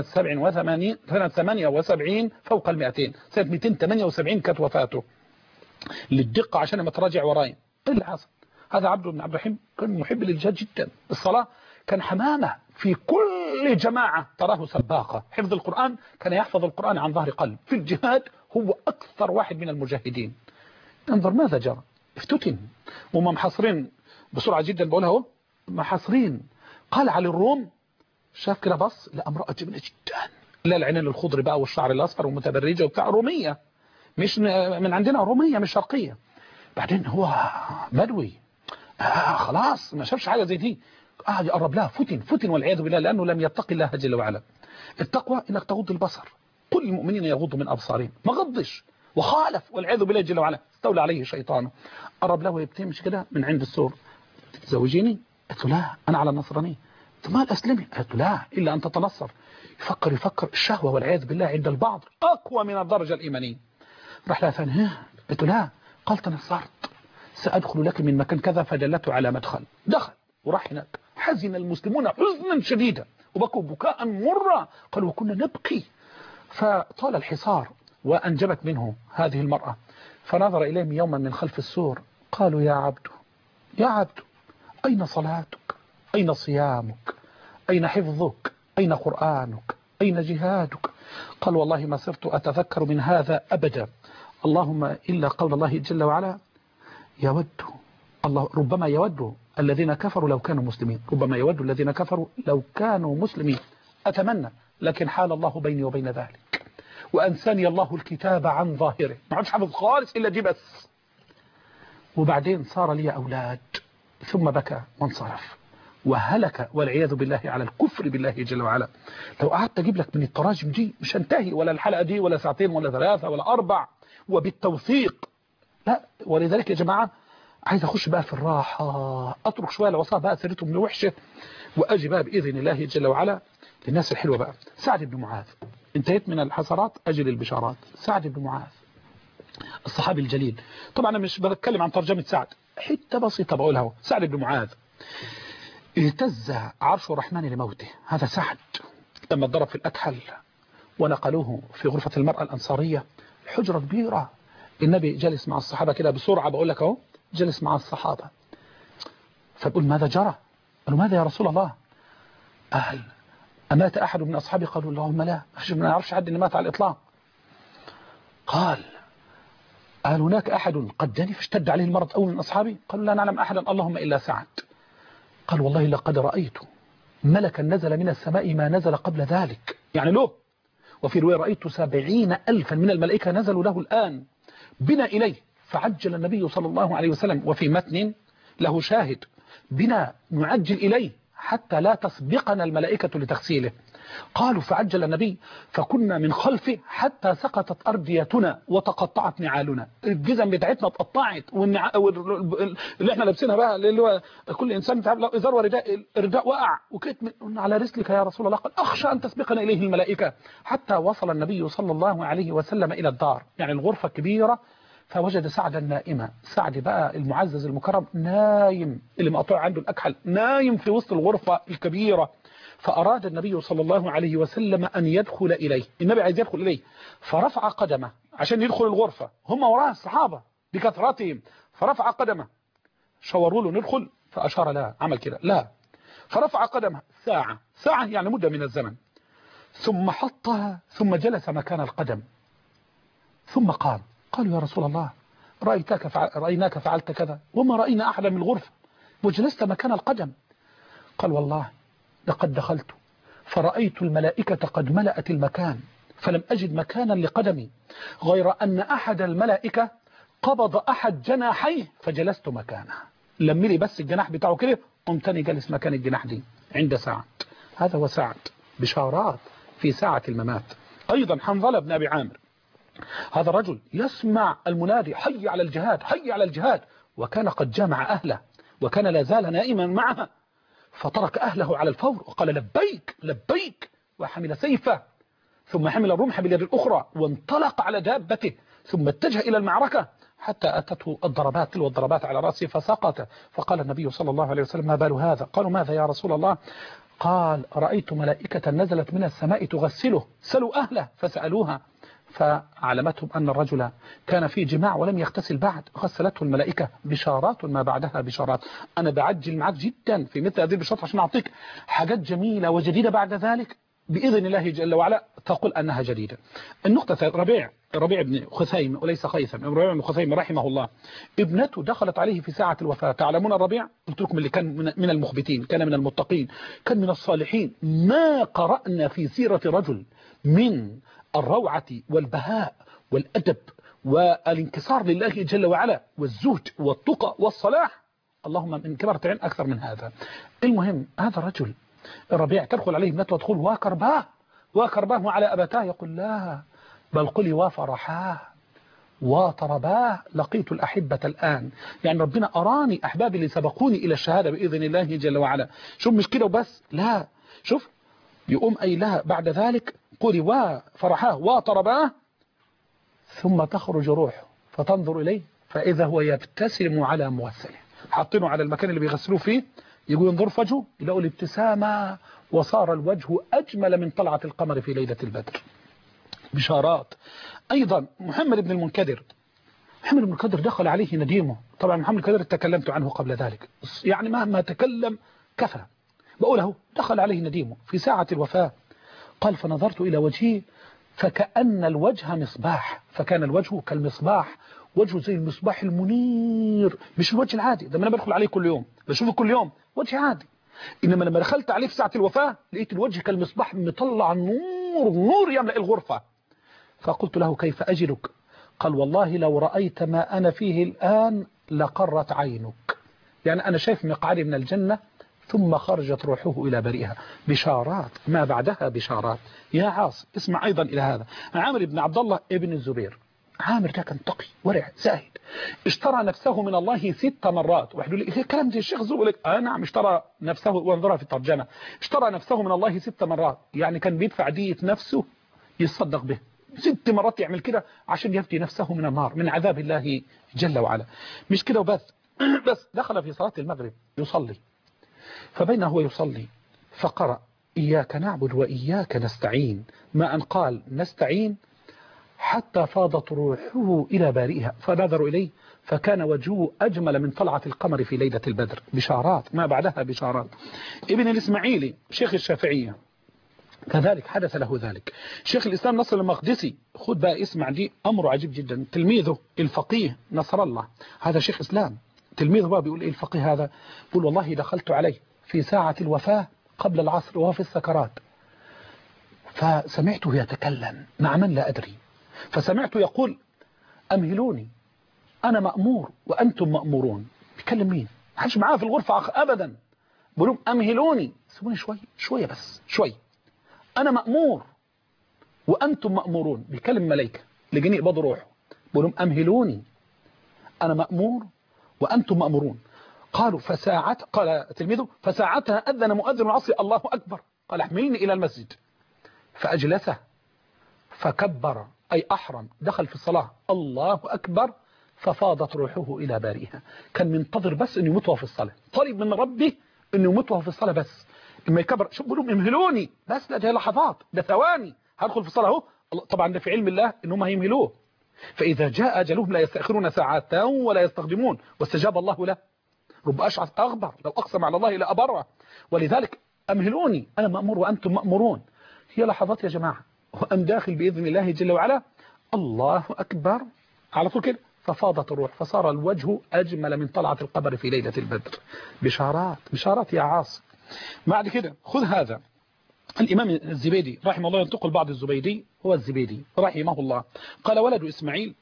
78 فوق 200، سنة 278 كانت وفاته للدقة عشان ما تراجع وراي. ايه اللي حصل؟ هذا عبد بن عبد الرحيم كان محب للجهاد جدا، الصلاة كان حمامة في كل جماعة تراه سباقة، حفظ القرآن كان يحفظ القرآن عن ظهر قلب، في الجهاد هو أكثر واحد من المجاهدين. انظر ماذا جرى، افتتن وما محصرين بسرعة جدا بقولها اهو، محصرين. قال على الروم، شاف كده بص لقى امرأة جميلة جدا، لا العينين الخضر بقى والشعر الأصفر ومتبرجة وبتاع، رومية مش من عندنا، رومية مش شرقية. بعدين هو بدوي خلاص ما شافش حاجة زي دي، قاعد يقرب لها، فتن والعياذ بالله، لأنه لم يتقي الله جل وعلا. التقوى انك تغض البصر، كل المؤمنين يغضوا من أبصارهم، ما غضش وخالف والعياذ بالله جل وعلا، استولى عليه شيطانه. قرب له ويبتسم مش كده من عند السور، تزوجيني؟ قلت له لا أنا على النصرانية. قلت ما أسلمي؟ قلت له لا إلا أن تتنصر. يفكر الشهوة والعياذ بالله عند البعض أقوى من الدرجة الإيمانية. راح لها ثاني، قلت له لا، قال تنصرت، سأدخل لك من مكان كذا، فدلته على مدخل، دخل وراح هناك. حزن المسلمون حزنا شديدا وبكوا بكاء مرة، قالوا وكنا نبكي. فطال الحصار وأنجبت منه هذه المرأة، فنظر إليهم يوما من خلف السور، قالوا يا عبد أين صلاتك؟ أين صيامك؟ أين حفظك؟ أين قرآنك؟ أين جهادك؟ قال والله ما صرت أتذكر من هذا أبدا، اللهم إلا قول الله جل وعلا ربما يود الذين كفروا لو كانوا مسلمين، ربما يود الذين كفروا لو كانوا مسلمين، أتمنى، لكن حال الله بيني وبين ذلك، وأنساني الله الكتاب عن ظاهره، ما عادش حافظ خالص إلا دي بس. وبعدين صار لي أولاد، ثم بكى وانصرف وهلك والعياذ بالله على الكفر بالله جل وعلا. لو قعدت أجيب لك من التراجم دي مش هنتهي، ولا الحلقة دي ولا ساعتين ولا 3 ولا 4 وبالتوثيق. لا، ولذلك يا جماعة عايز أخش بقى في الراحة، أترك شوية الوصاة بقى سيرتهم الوحشة، وأجي بقى بإذن الله جل وعلا للناس الحلوة بقى. سعد بن معاذ، انتهيت من الحسرات أجي للبشارات. سعد بن معاذ الصحابي الجليل، طبعا أنا مش بتكلم عن ترجمة سعد، حتة بسيطة بقولها هو. سعد بن معاذ اهتز عرش الرحمن لموته. هذا سعد لما اتضرب في الأكحل ونقلوه في غرفة المرأة الأنصارية، حجرة كبيرة، النبي جلس مع الصحابة كده بسرعة بقول لك اهو، جلس مع الصحابة، فبقول ماذا جرى؟ قالوا ماذا يا رسول الله؟ أمات أحد من أصحابي؟ قالوا اللهم لا، ما نعرفش حد إن مات على الإطلاق. قال هناك أحد قد جاني فاشتد عليه المرض أول من أصحابي؟ قالوا لا نعلم أحدا اللهم إلا سعد. قال والله لقد رأيت ملكا نزل من السماء ما نزل قبل ذلك، يعني له. وفي رواية رأيت 70,000 من الملائكة نزلوا له الآن بنا إليه، فعجل النبي صلى الله عليه وسلم. وفي متن له شاهد بنا نعجل إليه حتى لا تسبقنا الملائكة لتغسيله. قالوا فعجل النبي فكنا من خلفه حتى سقطت أرديتنا وتقطعت نعالنا، الجزم بتاعتنا اتقطعت، اللي احنا لابسينها بقى اللي هو كل إنسان له إزار ورداء، الرداء وقع وكيت على رسلك يا رسول الله. قال أخشى أن تسبقنا إليه الملائكة. حتى وصل النبي صلى الله عليه وسلم إلى الدار، يعني الغرفة كبيرة، فوجد سعدا نائما. سعد بقى المعزز المكرم نايم، اللي مقطوع عنده الأكحل نايم في وسط الغرفة الكبيرة. فأراد النبي صلى الله عليه وسلم أن يدخل إليه، النبي عايز يدخل إليه، فرفع قدمه عشان يدخل الغرفة، هم وراه الصحابة بكثرتهم، فرفع قدمه، شاوروا له ندخل، فأشار لا، عمل كده لا، فرفع قدمه ساعة يعني مدة من الزمن، ثم حطها ثم جلس مكان القدم، ثم قام. قالوا يا رسول الله رأيناك فعلت كذا وما رأينا أحدا من الغرفة وجلست مكان القدم. قال والله لقد دخلت فرأيت الملائكة قد ملأت المكان، فلم أجد مكانا لقدمي غير أن أحد الملائكة قبض أحد جناحيه فجلست مكانه، لملي بس الجناح بتاعه كده قمت أنا جالس مكان الجناح دي عند سعد. هذا هو سعد، بشارات في ساعة الممات. أيضا حنظلة بن أبي عامر، هذا رجل يسمع المنادي حي على الجهاد حي على الجهاد، وكان قد جامع أهله وكان لا زال نائما معها، فترك أهله على الفور وقال لبيك لبيك، وحمل سيفه ثم حمل الرمح باليد الأخرى وانطلق على دابته، ثم اتجه إلى المعركة حتى أتته الضربات تلو الضربات على رأسه فسقط. فقال النبي صلى الله عليه وسلم ما بال هذا؟ قالوا ماذا يا رسول الله؟ قال رأيت ملائكة نزلت من السماء تغسله، سلوا أهله فسألوها فعلمتهم أن الرجل كان في جماع ولم يغتسل بعد، غسلته الملائكة. بشارات ما بعدها بشارات. أنا بعجل معك جدا في مثل هذه البشارات عشان أعطيك حاجات جميلة وجديدة بعد ذلك بإذن الله جل وعلا تقول أنها جديدة. النقطة ربيع بن خثيم وليس خيثم، ربيع بن خثيم رحمه الله، ابنته دخلت عليه في ساعة الوفاة. تعلمون الربيع قلت لكم اللي كان من المخبتين، كان من المتقين، كان من الصالحين. ما قرأنا في سيرة رجل من الروعة والبهاء والأدب والانكسار لله جل وعلا والزهد والتقى والصلاح، اللهم من كبرة عين أكثر من هذا. المهم هذا الرجل الربيع تدخل عليه ابنته وتقول وكرباه على أبتاه، يقول لا بل قلي وفرحاه وطرباه لقيت الأحبة الآن، يعني ربنا أراني أحبابي اللي سبقوني إلى الشهادة بإذن الله جل وعلا. شوف مش كده وبس، لا شوف يقوم أي لها بعد ذلك قولي وفرحاه وطرباه، ثم تخرج روحه فتنظر إليه فإذا هو يبتسم على موسله، حاطينه على المكان اللي بيغسلوه فيه، يقول ينظر في وجهه يلاقوا الابتسامة وصار الوجه أجمل من طلعة القمر في ليلة البدر. بشارات. أيضا محمد بن المنكدر دخل عليه نديمه. طبعا محمد المنكدر تكلمت عنه قبل ذلك، يعني مهما تكلم كفى، بقوله دخل عليه نديمه في ساعة الوفاة. قال فنظرت إلى وجهه فكأن الوجه مصباح، فكان الوجه كالمصباح، وجهه زي المصباح المنير، مش الوجه العادي ده. أنا بدخل عليه كل يوم بشوفه كل يوم وجه عادي، إنما لما دخلت عليه في ساعة الوفاة لقيت الوجه كالمصباح مطلع نور يملأ الغرفة. فقلت له كيف أجدك؟ قال والله لو رأيت ما أنا فيه الآن لقرت عينك، يعني أنا شايف مقعدي من الجنة ثم خرجت روحه إلى بريئها. بشارات ما بعدها بشارات. يا عاص اسمع أيضا إلى هذا. عامر بن عبد الله ابن الزبير، عامر ده كان تقي ورع زاهد، اشترى نفسه من الله 6 مرات. واحد يقول لي كلام دي الشيخ زوب، لك نعم اشترى نفسه، وانظرها في الترجمة، اشترى نفسه من الله 6 مرات، يعني كان بيدفع دية نفسه يتصدق به 6 مرات، يعمل كده عشان يفدي نفسه من النار، من عذاب الله جل وعلا. مش كده وبس بس دخل في صلاة المغرب يصلي، فبينه هو يصلي فقرأ إياك نعبد وإياك نستعين، ما أن قال نستعين حتى فاضت روحه إلى بارئها، فنظروا إليه فكان وجهه أجمل من طلعة القمر في ليلة البدر. بشارات ما بعدها بشارات. ابن الإسماعيلي شيخ الشافعية كذلك حدث له ذلك. شيخ الإسلام نصر المقدسي، خد بقى اسمع دي أمر عجيب جدا، تلميذه الفقيه نصر الله، هذا شيخ إسلام، تلميذه بقى بيقول إيه الفقيه هذا؟ يقول والله دخلت عليه في ساعة الوفاة قبل العصر وهو في السكرات، فسمعته يتكلم مع من لا أدري، فسمعته يقول أمهلوني أنا مأمور وأنتم مأمورون. بيكلم مين؟ محدش معاه في الغرفة أبدا. بيقولوا أمهلوني، سيبوني شوية بس شوية، أنا مأمور وأنتم مأمورون. بيكلم ملائكة لجن يقبضوا روحه، بيقولوا أمهلوني أنا مأمور وأنتم مأمورون. قالوا قال تلميذه فساعتها أذن مؤذن العصر الله أكبر، قال احملني إلى المسجد، فأجلسه فكبر أي أحرم، دخل في الصلاة الله أكبر، ففاضت روحه إلى بارئها. كان منتظر بس أنه يموت وهو في الصلاة، طالب من ربه أنه يموت وهو في الصلاة، بس إما يكبر شوف بيقولوا امهلوني، بس لا ده لحظات، ده ثواني هدخل في الصلاة اهو. طبعا ده في علم الله أنهم هيمهلوه، فإذا جاء أجلهم لا يستأخرون ساعة ولا يستقدمون، واستجاب الله له. رب أشعث أغبر لو أقسم على الله لأبره. ولذلك أمهلوني أنا مأمور وأنتم مأمورون، هي لحظات يا جماعة، وأم داخل بإذن الله جل وعلا، الله أكبر على طول كده، ففاضت الروح، فصار الوجه أجمل من طلعة القمر في ليلة البدر. بشارات بشارات يا عاص. بعد كده خذ هذا. الإمام الزبيدي رحمه الله ينتقل بعض الزبيدي، هو الزبيدي رحمه الله قال ولد إسماعيل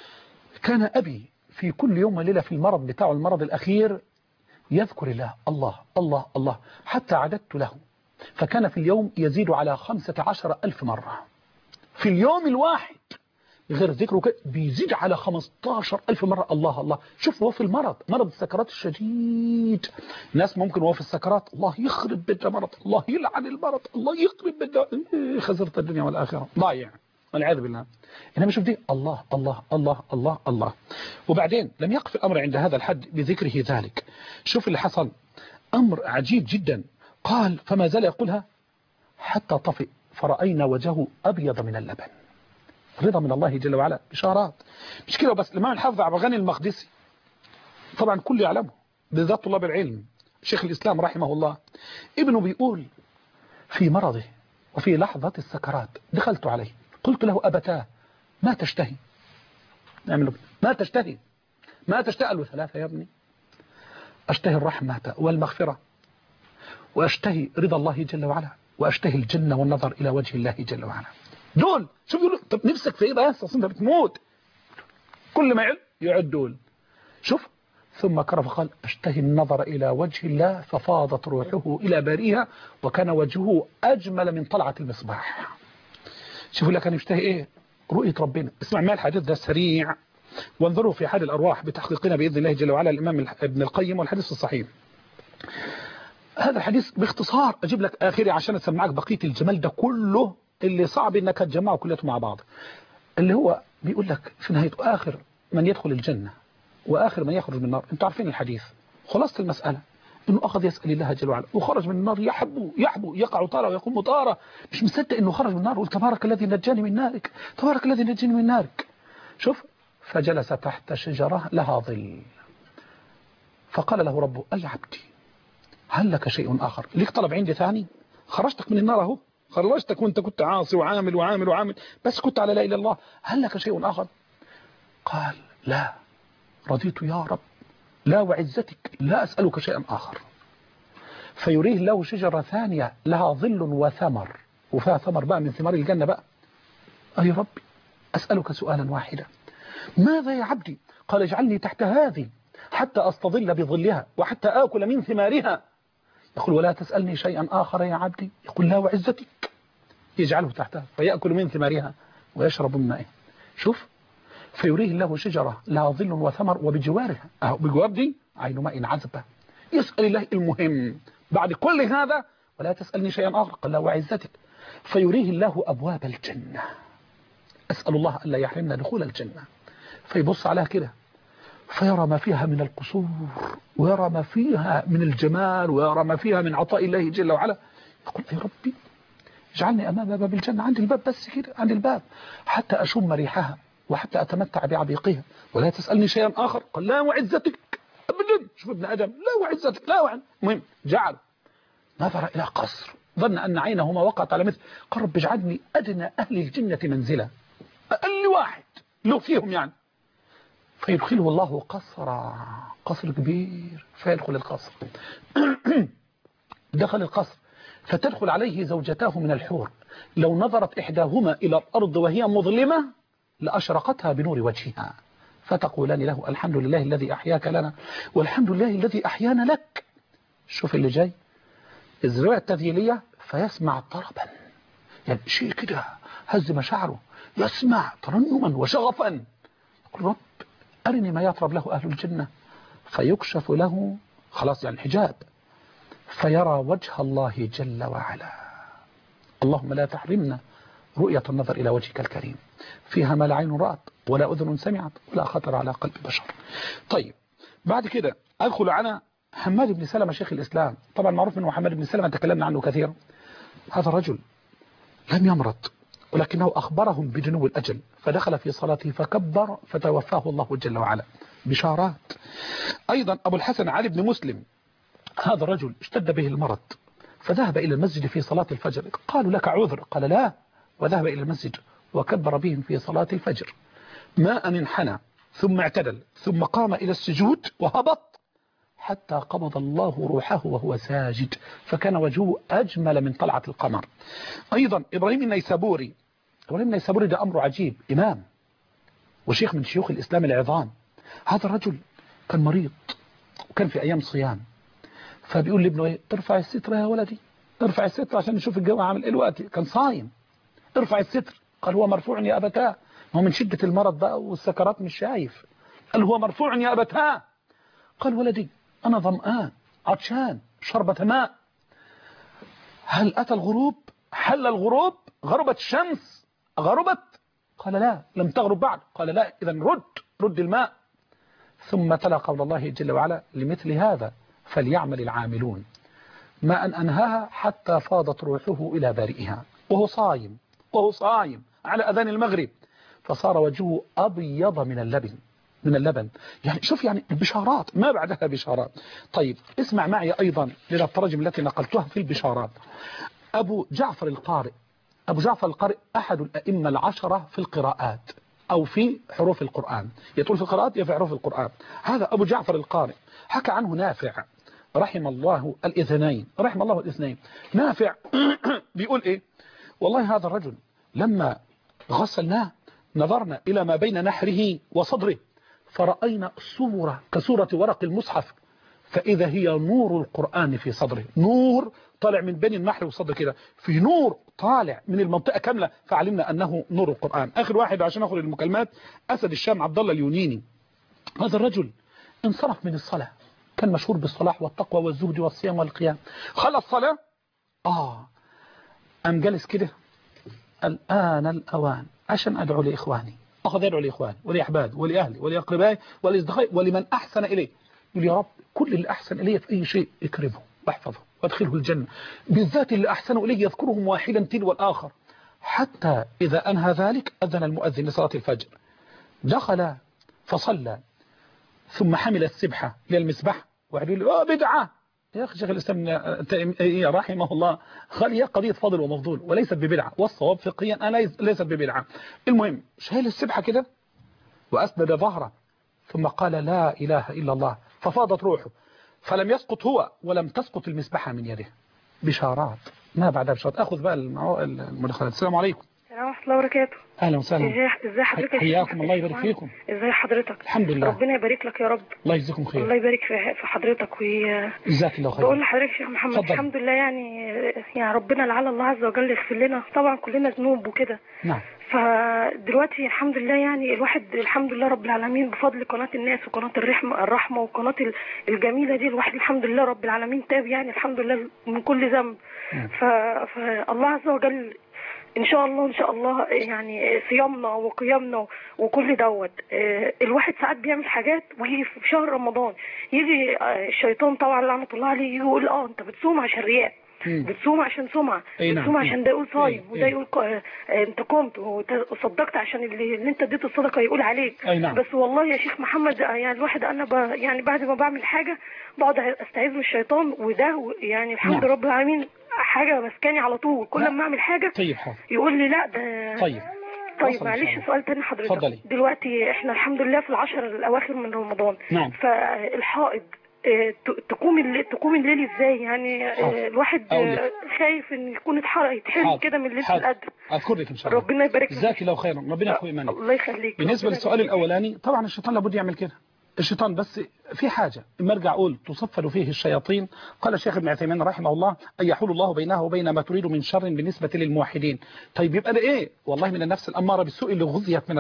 كان أبي في كل يوم وليلة في المرض بتاعه، المرض الأخير، يذكر الله الله الله الله حتى عددت له، فكان في اليوم يزيد على 15,000 مرة في اليوم الواحد، غير ذكره بيزيد على 15,000 مرة الله الله. شوف هو في المرض، مرض السكرات الشديد، ناس ممكن وهو في السكرات الله يخرب بيت مرض، الله يلعن المرض، الله يخرب بيت، خسرت الدنيا والآخرة، ضايع والعياذ بالله. إنما شوف دي الله الله الله الله الله. وبعدين لم يقف الأمر عند هذا الحد بذكره ذلك، شوف اللي حصل أمر عجيب جدا. قال فما زال يقولها حتى طفئ فرأينا وجهه أبيض من اللبن، رضا من الله جل وعلا. بشارات مش كده بس. الإمام الحافظ عبد الغني المقدسي طبعا كل يعلمه بالذات طلاب العلم، شيخ الإسلام رحمه الله، ابنه بيقول في مرضه وفي لحظة السكرات دخلت عليه قلت له أبتاه ما تشتهي؟ نعمل ما تشتهي؟ ما تشتهي؟ قال له 3 يا ابني، أشتهي الرحمة والمغفرة، وأشتهي رضا الله جل وعلا، وأشتهي الجنة والنظر إلى وجه الله جل وعلا. دول شوف يقولوا طب نفسك في إيه بس أصلا أنت بتموت، كل ما يعد دول. شوف ثم كرف قال أشتهي النظر إلى وجه الله، ففاضت روحه إلى بارئها وكان وجهه أجمل من طلعة المصباح. شوفوا لك كان يشتهي إيه؟ رؤية ربنا. اسمع معي الحديث ده سريع وانظروا في حال الأرواح بتحقيقنا بإذن الله جل وعلا الإمام ابن القيم والحديث الصحيح. هذا الحديث باختصار أجيب لك آخري عشان أسمعك بقية الجمال ده كله اللي صعب إنك تجمعه كلته مع بعض، اللي هو بيقول لك في نهايته آخر من يدخل الجنة وآخر من يخرج من النار. انتوا عارفين الحديث، خلاصة المسألة إنه أخذ يسأل الله جل وعلا وخرج من النار يحبو يقع طارة ويقوم طارة، مش مصدق إنه خرج من النار، يقول تبارك الذي نجاني من نارك، تبارك الذي نجاني من نارك. شوف فجلس تحت شجرة لها ظل، فقال له ربه أي عبدي هل لك شيء آخر؟ ليك طلب عندي ثاني؟ خرجتك من النار اهو، خرجتك وانت كنت عاصي وعامل وعامل وعامل، بس كنت على لا إله إلا الله، هل لك شيء آخر؟ قال لا رضيت يا رب، لا وعزتك لا أسألك شيئا آخر. فيريه له شجرة ثانية لها ظل وثمر، وفيها ثمر بقى من ثمار الجنة بقى. أي ربي أسألك سؤالا واحدا، ماذا يا عبدي؟ قال اجعلني تحت هذه حتى أستظل بظلها وحتى آكل من ثمارها. يقول ولا تسألني شيئا آخر يا عبدي، يقول لا وعزتك، يجعله تحتها فيأكل من ثمارها ويشرب من مائها. شوف، فيريه الله شجرة لها ظل وثمر وبجوارها بجوار دي عين ماء عذبة. يسأل الله المهم بعد كل هذا ولا تسألني شيئا آخر، قال لا وعزتك. فيريه الله أبواب الجنة، أسأل الله ألا يحرمنا دخول الجنة. فيبص عليها كده فيرى ما فيها من القصور، ويرى ما فيها من الجمال، ويرى ما فيها من عطاء الله جل وعلا. يقول يا ربي اجعلني أمام باب الجنة، عندي الباب بس كده، عندي الباب حتى أشم ريحها وحتى أتمتع بعبيقها. ولا تسألني شيئا آخر، قال لا وعزتك أبدا. شوف ابن آدم، لا وعزتك لا وعن. المهم جعل نظر إلى قصر، ظن أن عينهما وقعت على مثل، قال رب اجعلني أدنى أهل الجنة منزلة، أقل واحد له فيهم يعني. فيدخله الله قصر كبير، فيدخل القصر دخل القصر فتدخل عليه زوجتاه من الحور، لو نظرت إحداهما إلى الأرض وهي مظلمة لأشرقتها بنور وجهها، فتقولان له الحمد لله الذي أحياك لنا والحمد لله الذي أحيانا لك. شوف اللي جاي، الزوايا التذييلية، فيسمع طربا، يعني شيء كده هز مشاعره، يسمع ترنما وشغفا. يقول رب أرني ما يطرب له أهل الجنة، فيكشف له خلاص يعني الحجاب، فيرى وجه الله جل وعلا. اللهم لا تحرمنا رؤية النظر إلى وجهك الكريم، فيها ما لا عين رأت ولا أذن سمعت ولا خطر على قلب بشر. طيب بعد كده أدخل على حماد بن سلمة شيخ الإسلام. طبعا معروف أنه حماد بن سلمة تكلمنا عنه كثيرا. هذا الرجل لم يمرض ولكنه أخبرهم بجنو الأجل، فدخل في صلاته فكبر فتوفاه الله جل وعلا. بشارات. أيضا أبو الحسن علي بن مسلم، هذا الرجل اشتد به المرض فذهب إلى المسجد في صلاة الفجر، قالوا لك عذر، قال لا، وذهب إلى المسجد وكبر بهم في صلاة الفجر، ما أن انحنى ثم اعتدل ثم قام إلى السجود وهبط حتى قبض الله روحه وهو ساجد، فكان وجهه أجمل من طلعة القمر. أيضا إبراهيم النيسابوري، إبراهيم النيسابوري ده أمر عجيب، إمام وشيخ من شيوخ الإسلام العظام. هذا الرجل كان مريض وكان في أيام صيام، فبيقول لابنه ايه، ارفع الستر يا ولدي، ارفع الستر عشان نشوف الجو عامل ايه الوقت. كان صايم، ارفع الستر. قال هو مرفوع يا أبتاه، هو من شدة المرض بقى والسكرات مش شايف. قال هو مرفوع يا أبتاه. قال ولدي أنا ظمآن عطشان شربة ماء. هل أتى الغروب؟ حل الغروب؟ غربت الشمس؟ غربت؟ قال لا لم تغرب بعد. قال لا إذن رد الماء. ثم تلا قول الله جل وعلا لمثل هذا فليعمل العاملون، ما أن أنهاها حتى فاضت روحه إلى بارئها وهو صايم على أذان المغرب، فصار وجهه أبيض من اللبن. يعني شوف يعني البشارات ما بعدها بشارات. طيب اسمع معي أيضا للتراجم التي نقلتها في البشارات. أبو جعفر القارئ أحد الأئمة العشرة في القراءات أو في حروف القرآن، يطول في القراءات يا في حروف القرآن. هذا أبو جعفر القارئ حكى عنه نافع رحم الله الاثنين. نافع بيقول إيه، والله هذا الرجل لما غسلناه نظرنا إلى ما بين نحره وصدره فرأينا صورة كصورة ورق المصحف، فإذا هي نور القرآن في صدره، نور طالع من بين النحر وصدر كده، في نور طالع من المنطقة كاملة، فعلمنا أنه نور القرآن. آخر واحد عشان أخذ المكالمات، أسد الشام عبد الله اليونيني. هذا الرجل انصرف من الصلاة، كان مشهور بالصلاح والتقوى والزهد والصيام والقيام. خلص صلاة أم جلس كده، الآن الأوان عشان أدعو لإخواني، أخذ يدعو لإخواني ولأحبابي ولأهلي ولأقربائي ولأصدقائي ولمن أحسن إليه. يقول يا رب كل اللي أحسن إليه في أي شيء اكرمه واحفظه وادخله الجنة، بالذات اللي أحسنوا إليه يذكرهم واحدا تلو الآخر. حتى إذا أنهى ذلك أذن المؤذن لصلاة الفجر، دخل فصلى ثم حمل السبحة للمسبح وقال له بدعة. يا أخي شيخ الإسلام رحمه الله قال هي قضية فضل ومفضول وليست ببدعة، والصواب فقهيا أنا ليست ببدعة. المهم شايل السبحة كده وأسند ظهره ثم قال لا إله إلا الله، ففاضت روحه، فلم يسقط هو ولم تسقط المسبحة من يده. بشارات ما بعدها بشارات. أخذ بقى المدخلات. السلام عليكم. السلام ورحمة الله وبركاته. اهلا وسهلا. ازي حضرتك يا شيخ؟ حياكم الله يبارك فيكم. ازي حضرتك؟ الحمد لله. ربنا يبارك لك يا رب. الله يجزيكم خير. الله يبارك في حضرتك جزاك الله خير. بقول لحضرتك يا شيخ محمد فضل. الحمد لله يعني ربنا لعل الله عز وجل يغفر لنا، طبعا كلنا ذنوب وكده. نعم. فدلوقتي الحمد لله يعني الواحد الحمد لله رب العالمين بفضل قناة الناس وقناة الرحمة وقناة الجميلة دي، الواحد الحمد لله رب العالمين تاب يعني الحمد لله من كل ذنب. فالله عز وجل ان شاء الله يعني صيامنا وقيامنا وكل دوت. الواحد ساعات بيعمل حاجات ويجي في شهر رمضان يجي الشيطان طبعا لعنة الله عليه يقول انت بتصوم عشان رياء، بتصوم عشان سمعة، بتصوم عشان ده يقول صايم وده يقول انت قمت وصدقت عشان اللي انت اديته الصدقه يقول عليك. بس والله يا شيخ محمد يعني الواحد انا يعني بعد ما بعمل حاجه بقعد استعيذ من الشيطان، وده يعني الحمد لله رب العالمين حاجه مسكاني على طول كل ما اعمل حاجه يقول لي لا ده طيب معلش سؤال تاني حضرتك. فضلي. دلوقتي احنا الحمد لله في العشر الاواخر من رمضان. نعم. فالحائض تقوم الليل ازاي يعني؟ الواحد خايف ان يكون يتحرم كده من ليله القدر. اذكرك ان شاء الله. ربنا يبارك فيك. جزاك الله خيرا. ربنا يقوي ايمانك. الله يخليك. بالنسبه للسؤال الاولاني طبعا الشيطان لابد يعمل كده. الشيطان بس في حاجة اما ارجع اقول تصفد فيه الشياطين. قال الشيخ ابن عثيمين رحمه الله ان يحول الله بينه وبين ما تريد من شر بالنسبة للموحدين. طيب يبقى ده ايه؟ والله من النفس الاماره بالسوء اللي غذيت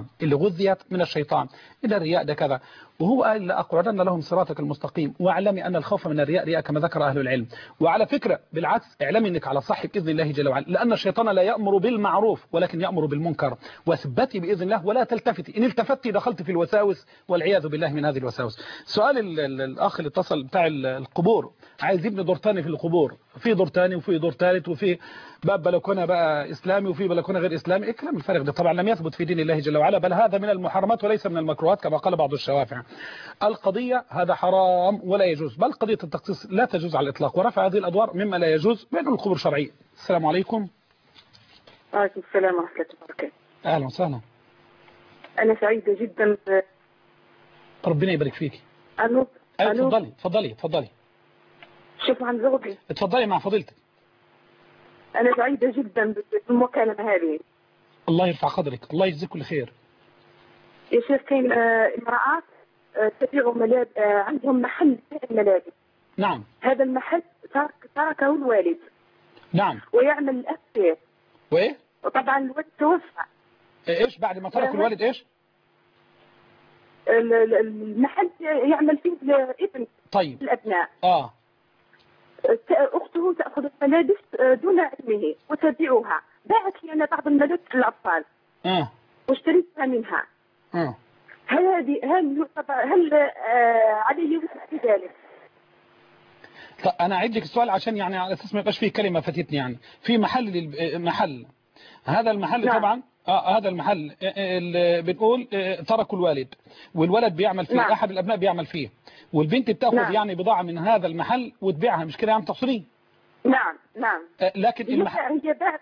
من الشيطان إن الرياء ده كذا. وهو قال لأقعدن لهم صراطك المستقيم واعلمي أن الخوف من الرياء رياء كما ذكر أهل العلم. وعلى فكرة بالعكس اعلمي أنك على صح بإذن الله جل وعلا، لأن الشيطان لا يأمر بالمعروف ولكن يأمر بالمنكر. واثبتي بإذن الله ولا تلتفتي، إن التفتي دخلت في الوساوس والعياذ بالله من هذه الوساوس. سؤال الأخ اللي اتصل بتاع القبور، عايز يبني دور تاني في القبور، في دور تاني وفي دور ثالث وفي باب بلكونه بقى إسلامي وفي بلكونه غير إسلامي. الكلام الفارغ ده طبعا لم يثبت في دين الله جل وعلا، بل هذا من المحرمات وليس من المكروهات كما قال بعض الشوافع. القضية هذا حرام ولا يجوز، بل قضية التخصيص لا تجوز على الإطلاق، ورفع هذه الأدوار مما لا يجوز بين القبور شرعية. السلام عليكم. وعليكم السلام ورحمة الله وبركاته. أهلا وسهلا. أنا سعيدة جدا. ربنا يبارك فيك. ألو. تفضلي. شوفوا عن زوجي. اتفضلي مع فضيلتك. أنا سعيدة جدا بالمكالمة هذه. الله يرفع قدرك، الله يجزيك كل خير. يا شيخ كاين امرأة تبيع ملابس، عندهم محل بيع الملابس. نعم. هذا المحل تركه الوالد. نعم. ويعمل الأب فيه. وإيه؟ وطبعا الوالد توفى. إيش بعد ما ترك الوالد إيش؟ المحل يعمل فيه الابن. طيب. الأبناء. أخته تأخذ الملابس دون علمه وتبيعها. باعت لي أنا بعض الملابس للأطفال. واشتريتها منها. هل علي وزر في ذلك؟ طيب أنا أعيد لك السؤال عشان يعني على أساس ما يبقاش فيه كلمة فاتتني. يعني في محل هذا المحل. نعم. طبعا هذا المحل اللي بنقول تركوا الوالد والولد بيعمل فيه. نعم. أحد الأبناء بيعمل فيه والبنت بتاخذ. نعم. يعني بضاعة من هذا المحل وتبيعها، مش كده يا عم تقصدين؟ نعم. لكن هي باعت.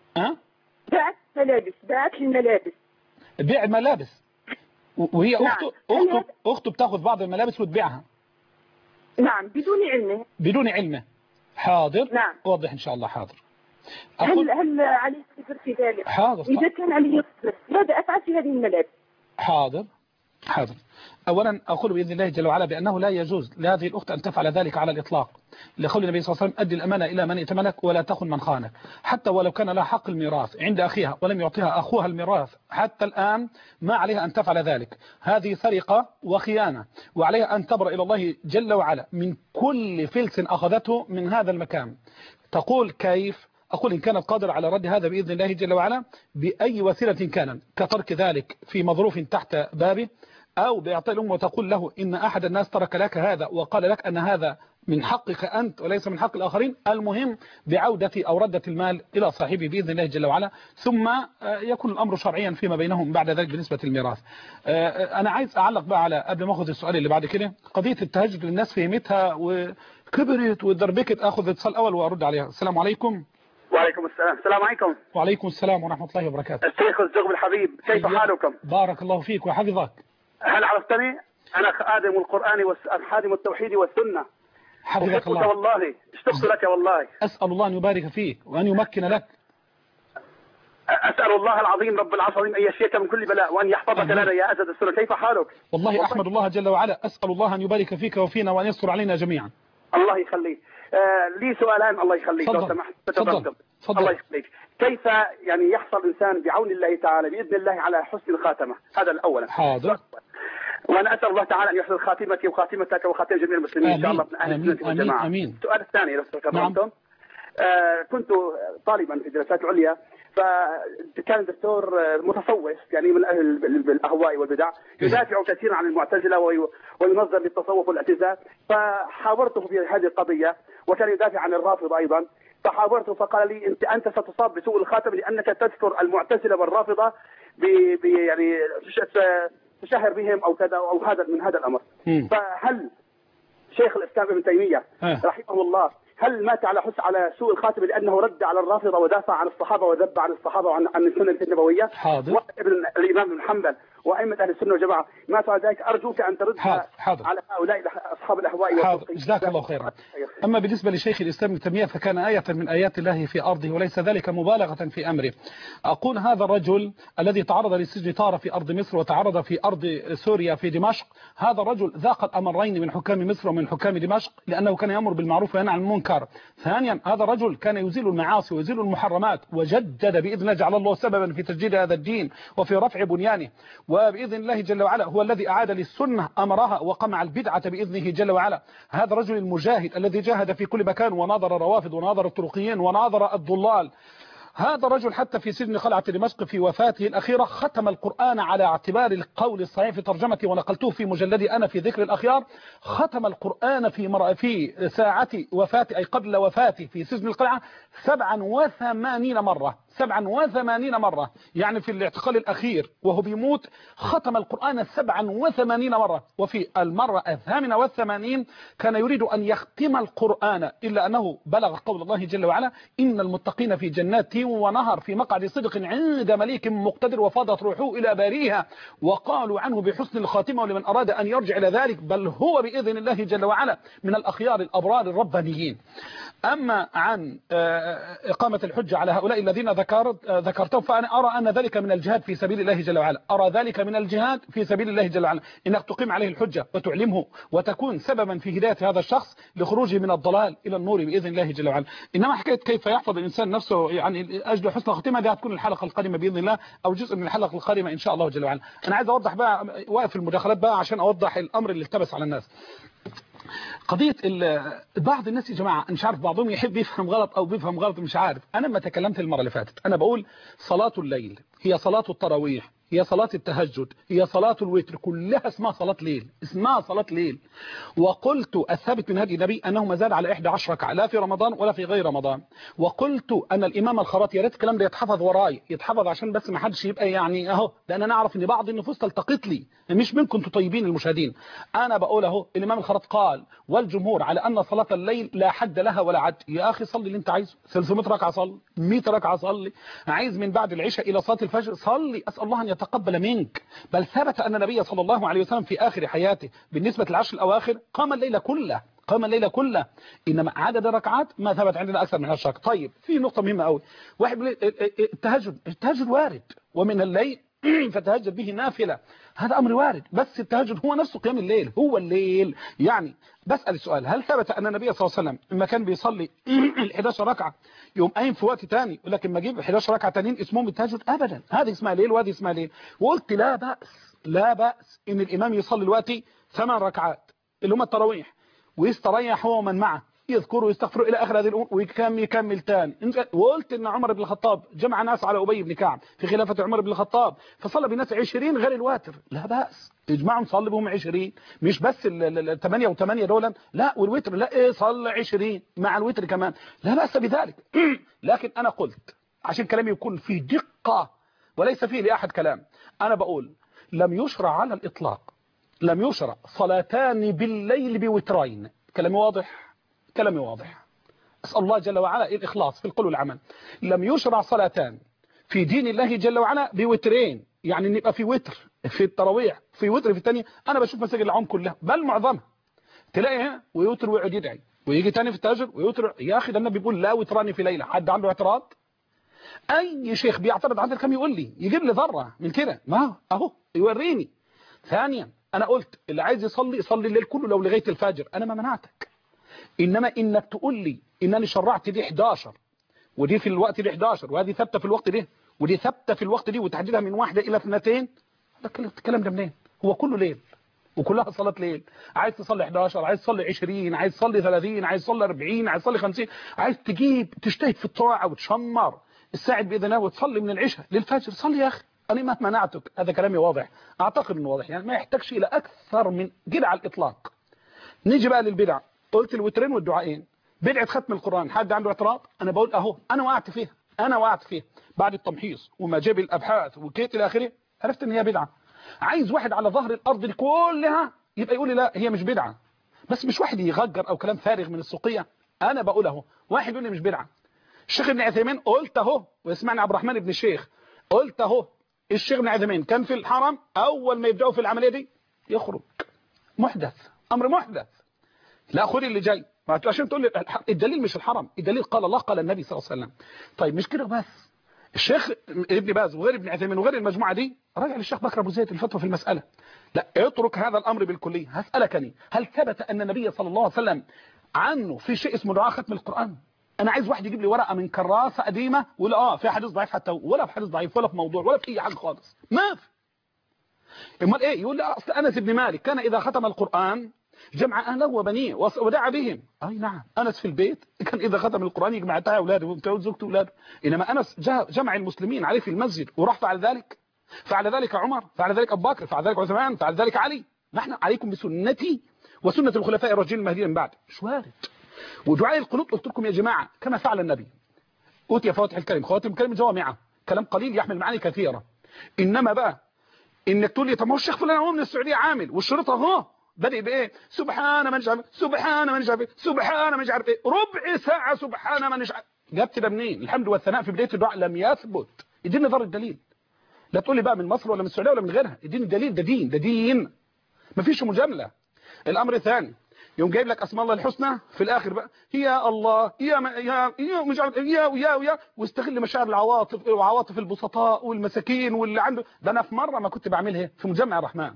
باعت الملابس. بيع الملابس وهي. نعم. أخته بتاخذ بعض الملابس وتبيعها. نعم بدون علمه. حاضر. نعم. أوضح إن شاء الله. حاضر. هل عليه صفر في ذلك؟ حاضر. إذا كان عليه صفر ماذا أفعل في هذه الملابس؟ حاضر. أولا أقول بإذن الله جل وعلا بأنه لا يجوز لهذه الأخت أن تفعل ذلك على الإطلاق، لقول النبي صلى الله عليه وسلم أدي الأمانة إلى من ائتمنك ولا تخن من خانك. حتى ولو كان لها حق الميراث عند أخيها ولم يعطيها أخوها الميراث حتى الآن ما عليها أن تفعل ذلك. هذه سرقة وخيانة، وعليها أن تبرأ إلى الله جل وعلا من كل فلس أخذته من هذا المكان. تقول كيف؟ أقول إن كانت قادرة على رد هذا بإذن الله جل وعلا بأي وسيلة كان، كترك ذلك في مظروف تحت بابه، أو بإعطاء الأم وتقول له إن أحد الناس ترك لك هذا وقال لك أن هذا من حقك أنت وليس من حق الآخرين. المهم بعودة أو ردة المال إلى صاحبه بإذن الله جل وعلا، ثم يكون الأمر شرعيا فيما بينهم بعد ذلك بالنسبة للميراث. أنا عايز أعلق بقى على قبل ما أخذ السؤال اللي بعد كده، قضية التهجد للناس فهمتها وكبرت ودربكت. أخذ اتصال أول وأرد عليها. السلام عليكم. وعليكم السلام. السلام عليكم. وعليكم السلام ورحمة الله وبركاته. الشيخ الزغب الحبيب، كيف حالكم؟ بارك الله فيك وحفظك. هل عرفتني؟ أنا خادم القرآن خادم التوحيد والسنة. حفظك الله. والله اشتقت لك والله. أسأل الله أن يبارك فيك وأن يمكن لك. أسأل الله العظيم رب العرش العظيم أن يشفيك من كل بلاء وأن يحفظك لنا يا أسد السنة. كيف حالك؟ والله أحمد الله جل وعلا، أسأل الله أن يبارك فيك وفينا وأن يستر علينا جميعا. الله يخليك. لي سؤالان الله يخليك لو سمحت. تفضل. الله يخليك. كيف يعني يحصل الإنسان بعون الله تعالى بإذن الله على حسن الخاتمة؟ هذا الأول. حاضر. وأنا أسأل الله تعالى أن يحسن خاتمتي وخاتمتك وخاتمة جميع المسلمين إن شاء الله من أهل السنة والجماعة. السؤال الثاني لو تكرمتم. كنت طالبا في الدراسات العليا، فكان الدكتور متصوف يعني من أهل الأهواء والبدع يدافع كثيرا عن المعتزلة وينظر للتصوف والاعتزال، فحاورته في هذه القضية، وكان يدافع عن الرافضة أيضا، فحاورته فقال لي أنت ستصاب بسوء الخاتم لأنك تذكر المعتزلة والرافضة يعني تشهر بهم أو كذا أو هذا من هذا الأمر. فهل شيخ الإسلام ابن تيمية رحمه الله هل مات على سوء الخاتم لأنه رد على الرافضة ودافع عن الصحابة وذب عن الصحابة وعن السنة النبوية؟ حاضر. وابن الإمام بن حنبل وأئمة أهل السنة والجماعة ماتوا على ذلك. أرجوك أن ترد على هؤلاء أصحاب الأهواء. حاضر. جزاك الله خيرا. أما بالنسبة لشيخ الإسلام ابن تيمية فكان آية من آيات الله في أرضه وليس ذلك مبالغة في أمره. أقول هذا الرجل الذي تعرض للسجن طار في أرض مصر وتعرض في أرض سوريا في دمشق، هذا الرجل ذاق الأمرين من حكام مصر ومن حكام دمشق لأنه كان يأمر بالمعروف وينهى عن المنكر. ثانيا هذا الرجل كان يزيل المعاصي ويزيل المحرمات، وجدد بإذن الله جعل الله سببا في تجديد هذا الدين وفي رفع بنيانه، وبإذن الله جل وعلا هو الذي أعاد للسنة أمرها وقمع البدعة بإذنه جل وعلا. هذا الرجل المجاهد الذي جاهد في كل مكان وناظر الروافض وناظر الطرقيين وناظر الضلال. هذا الرجل حتى في سجن قلعة دمشق في وفاته الأخيرة ختم القرآن على اعتبار القول الصحيح في ترجمتي ونقلته في مجلدي أنا في ذكر الأخيار. ختم القرآن في ساعة وفاته أي قبل وفاته في سجن القلعة 87 مرة. 87 مرة يعني في الاعتقال الأخير وهو بيموت ختم القرآن 87 مرة. وفي المرة 88 كان يريد أن يختم القرآن إلا أنه بلغ قول الله جل وعلا إن المتقين في جنات ونهر في مقعد صدق عند مليك مقتدر وفاضت روحه إلى باريها وقالوا عنه بحسن الخاتمة ولمن أراد أن يرجع إلى ذلك بل هو بإذن الله جل وعلا من الأخيار الأبرار الربانيين. أما عن إقامة الحجة على هؤلاء الذين ذكرتهم فأنا أرى أن ذلك من الجهاد في سبيل الله جل وعلا. أرى ذلك من الجهاد في سبيل الله جل وعلا إنك تقيم عليه الحجة وتعلمه وتكون سببا في هداية هذا الشخص لخروجه من الضلال إلى النور بإذن الله جل وعلا. إنما حكاية كيف يحفظ الإنسان نفسه يعني أجل حسن الختمة دي هتكون الحلقة القادمة بإذن الله أو جزء من الحلقة القادمة إن شاء الله جل وعلا. أنا عايز أوضح بقى واقف المداخلات بقى عشان أوضح الأمر اللي التبس على الناس. قضية بعض الناس يا جماعة مش عارف بعضهم يحب يفهم غلط أو بيفهم غلط مش عارف. أنا لما تكلمت المرة اللي فاتت أنا بقول صلاة الليل هي صلاة التراويح هي صلاة التهجد هي صلاة الوتر كلها اسمها صلاة ليل اسمها صلاة ليل. وقلت الثابت من هدي النبي أنه ما زال على 11 ركعة لا في رمضان ولا في غير رمضان. وقلت أن الإمام الخراطي يا ريت الكلام ده يتحفظ وراي يتحفظ عشان بس ما حدش يبقى يعني أهو لأن أنا أعرف أن بعض النفوس تلتقط لي مش منكم انتم طيبين المشاهدين. أنا بقول أهو الإمام الخراطي قال والجمهور على أن صلاة الليل لا حد لها ولا عد. يا أخي صلي اللي أنت عايزه 300 ركعة صلي 100 ركعة صلي عايز من بعد العشاء إلى صلاة الفجر صلي أسأل الله أن يتقبل منك. بل ثبت أن النبي صلى الله عليه وسلم في آخر حياته بالنسبة للعشر الأواخر قام الليل كله إنما عدد ركعات ما ثبت عندنا أكثر من هالشك. طيب في نقطة مهمة قوي واحد التهجد وارد ومن الليل فتهجد به نافلة هذا أمر وارد بس التهجد هو نفسه قيام الليل هو الليل. يعني بسأل السؤال هل ثبت أن النبي صلى الله عليه وسلم لما كان بيصلي 11 ركعة يوم قايم في وقت تاني ولكن ما اجيب 11 ركعة تانيين اسمهم التهجد أبدا. هذه اسمها ليل وهذه اسمها ليل. وقلت لا بأس إن الإمام يصلي دلوقتي 8 ركعات اللي هم التراويح ويستريح هو ومن معه يذكروا ويستغفروا إلى آخر هذه الأمور ويكمل تاني. وقلت إن عمر بن الخطاب جمع ناس على أبي بن كعب في خلافة عمر بن الخطاب فصلى بناس 20 غير الواتر لا بأس اجمعهم صلي بهم 20 مش بس ال8 و8 دولا لا والوتر لا صلى 20 مع الوتر كمان لا بأس بذلك. لكن أنا قلت عشان كلامي يكون فيه دقة وليس فيه لأحد كلام. أنا بقول لم يشرع على الإطلاق لم يشرع صلاتان بالليل بوترين. كلامي واضح أسأل الله جل وعلا الإخلاص في القول والعمل. لم يشرع صلاتان في دين الله جل وعلا بوترين يعني نبقى في وتر في التراويح في وتر في الثانية. أنا بشوف مساجد العام كلها بل معظمها تلاقيها ويوتر ويقعد يدعي ويجي تاني في التهجد ويوتر. يا أخي ده النبي بيقول لا وتراني في ليلة. حد عنده اعتراض؟ اي شيخ بيعترض على الكلام يقول لي، يجيب لي ذره من كده، ما اهو يوريني. ثانيا انا قلت اللي عايز يصلي يصلي الليل كله لو لغايه الفجر، انا ما منعتك. انما انك تقول لي انني شرعت دي 11 ودي في الوقت دي 11 وهذه ثابته في الوقت ده ودي ثابته في الوقت دي وتحديدها من 1 إلى 2، الكلام ده منين؟ هو كله ليل وكلها صلاة ليل. عايز تصلي 11، عايز تصلي 20، عايز تصلي 30، عايز تصلي 40، عايز تصلي 50، عايز تجتهد في الطاعة وتشمر الساعد بإذن الله وتصلي من العشاء للفجر، صلي يا أخي، أنا ما منعتك. هذا كلامي واضح، أعتقد إنه واضح، يعني ما يحتاجش إلى أكثر من كده على الإطلاق. نيجي بقى للبدع، قلت الوترين والدعائين، بدعة ختم القرآن، حد عنده اعتراض؟ أنا بقول أهو أنا وقعت فيها بعد التمحيص وما جاب الأبحاث وكيت إلى آخره، عرفت إن هي بدعة. عايز واحد على ظهر الأرض دي كلها يبقى يقول لي لا هي مش بدعة، بس مش واحد يغجر أو كلام فارغ من السوقية. أنا بقول أهو، واحد يقول لي مش بدعة. الشيخ ابن عثيمين قلت أهو، واسمعني عبد الرحمن بن الشيخ، قلت أهو الشيخ ابن عثيمين كان في الحرم أول ما يبدأوا في العملية دي يخرج محدث، أمر محدث. لا خد اللي جاي عشان تقول لي الدليل مش الحرم، الدليل قال الله قال النبي صلى الله عليه وسلم. طيب مش كده بس، الشيخ ابن باز وغير ابن عثيمين وغير المجموعة دي راجع للشيخ بكر أبو زيد الفتوى في المسألة. لا اترك هذا الأمر بالكلية. هسألك أنا، هل ثبت أن النبي صلى الله عليه وسلم عنه في شيء اسمه دعاء ختم القرآن؟ أنا عايز واحد يجيب لي ورقة من كراسة قديمة ولا في حديث ضعيف حتى، ولا في حديث ضعيف ولا في موضوع ولا في أي حاجة خالص، ما في. امال ايه؟ يقول لي اصل انس بن مالك كان اذا ختم القرآن جمع اهله وبنيه ودعا بهم. اي نعم، انس في البيت كان اذا ختم القرآن يجمع تاع اولاده ومتجوز زوجته واولاده، انما انس جمع المسلمين عليه في المسجد وراح فعل ذلك. فعل ذلك عمر، فعل ذلك ابو بكر، فعل ذلك عثمان، فعل ذلك علي. نحن عليكم بسنتي وسنة الخلفاء الراشدين المهديين من بعد. مش وارد. ودعاء القنوت قلت لكم يا جماعه كما فعل النبي، اوتي فواتح الكلم، خواتم الكلم جوامعه، كلام قليل يحمل معاني كثيره. انما بقى انك تقول لي طب ما هو الشيخ فلان هو من السعوديه عامل والشريط اهو بادئ بايه؟ سبحان من شاء، سبحان من شاء، سبحان من شاء، ربع ساعه سبحان من شاء. جبت ده منين؟ الحمد والثناء في بدايه الدعاء لم يثبت. اديني نظر الدليل. لا تقول لي بقى من مصر ولا من السعوديه ولا من غيرها، اديني الدليل. ده دين، ده دين، مفيش مجامله. الامر الثاني يوم جايب لك اسماء الله الحسنى في الاخر بقى يا الله يا مش عارف يا واستغل مشاعر العواطف وعواطف البسطاء والمساكين واللي عنده. ده انا في مره ما كنت بعملها في مجمع الرحمن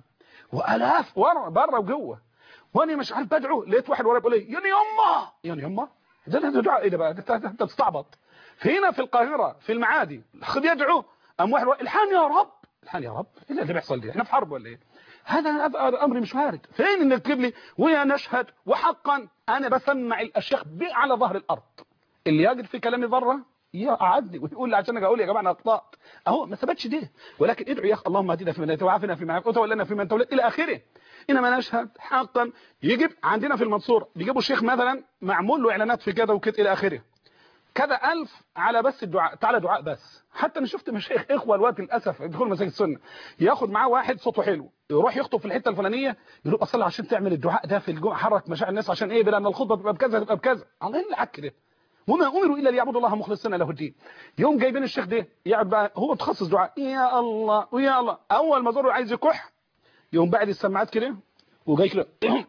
والاف ورا بره وجوه، وانا مش عارف بدعو لقيت واحد ورايا بيقول لي يا يما يا يما. ده دعاء ايه ده بقى؟ انت بتستعبط. هنا في القاهره في المعادي خد يدعو ام واحد الحان يا رب، الحان يا رب. ايه اللي بيحصل دي؟ احنا في حرب ولا ايه؟ هذا امر مش وارد. فين انك تجيب لي ويا نشهد وحقا انا بسمع الاشياخ على ظهر الارض. اللي يجد في كلامي ذره يقعدني ويقول لي عشان اقول يا جماعه انا اخطات اهو، ما ثبتش ده. ولكن ادعوا يا اخي اللهم اهدنا فيمن هديت وعافنا فيمن عافيت وتولنا فيمن توليت الى اخره. انما نشهد حقا يجيب عندنا في المنصوره بيجيبوا الشيخ مثلا معمول له اعلانات في كذا وكذا الى اخره، كذا 1000 على بس الدعاء، تعالى دعاء بس. حتى انا شفت مشايخ اخوه الوقت للاسف يدخلوا مساجد السنه ياخد معاه واحد صوته حلو يروح يخطب في الحته الفلانيه يقول اصل عشان تعمل الدعاء ده في الجمعه حرك مشاعر الناس عشان ايه؟ بلا ان الخطبه تبقى بكذا تبقى بكذا. الله ايه اللي حك ده؟ وما امروا الا ليعبدوا الله مخلصين له الدين. يوم جايبين الشيخ ده يقعد بقى هو متخصص دعاء يا الله ويا الله، اول ما زوره عايز يكح يوم بعد السماعات كده وجاي كده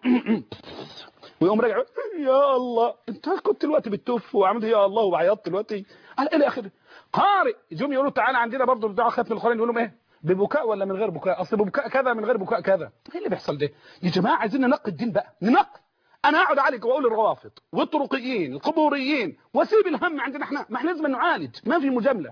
ويقوم راجع يا الله. انت كنت دلوقتي بتتوف وعملت يا الله وعيطت دلوقتي على الى اخره. قارئ يجوا يقولوا تعالى عندنا برضه الدعاء ختم القرآن يقولوا ايه؟ ببكاء ولا من غير بكاء؟ اصل ببكاء كذا من غير بكاء كذا. ايه اللي بيحصل ده يا جماعه؟ عايزين ننقي الدين بقى، ننقي. انا اقعد عليك واقول الروافض والطرقيين القبوريين واسيب الهم عندنا احنا، ما احنا لازم نعالج، ما في مجامله.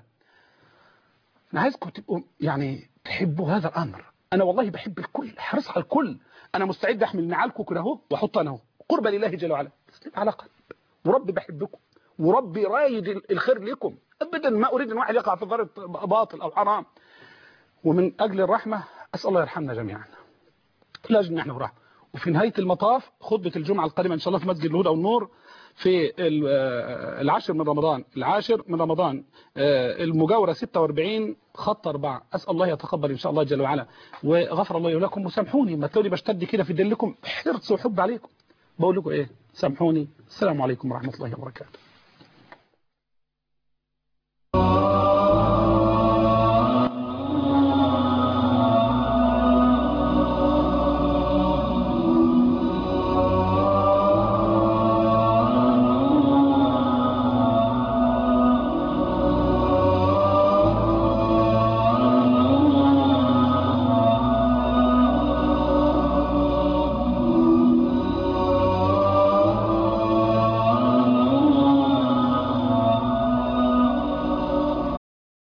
انا عايزكم تبقوا يعني تحبوا هذا الامر. انا والله بحب الكل، حرص على الكل. انا مستعد احمل نعالكم كده اهو واحط انا اهو قرب لله جل وعلا على قلب، وربي بحبكم وربي رايد الخير لكم ابدا. ما اريد ان واحد يقع في ضرر باطل او حرام. ومن اجل الرحمه اسال الله يرحمنا جميعا، لازم نحن برحمه. وفي نهايه المطاف خطبه الجمعه القادمه ان شاء الله في مسجد الهدى والنور في العاشر من رمضان المجاورة 46 خط 4. أسأل الله يتقبل إن شاء الله جل وعلا وغفر الله لكم. وسامحوني ما تقولي بشتد كده في دلكم حرص وحب عليكم، بقول لكم إيه؟ سامحوني. السلام عليكم ورحمة الله وبركاته.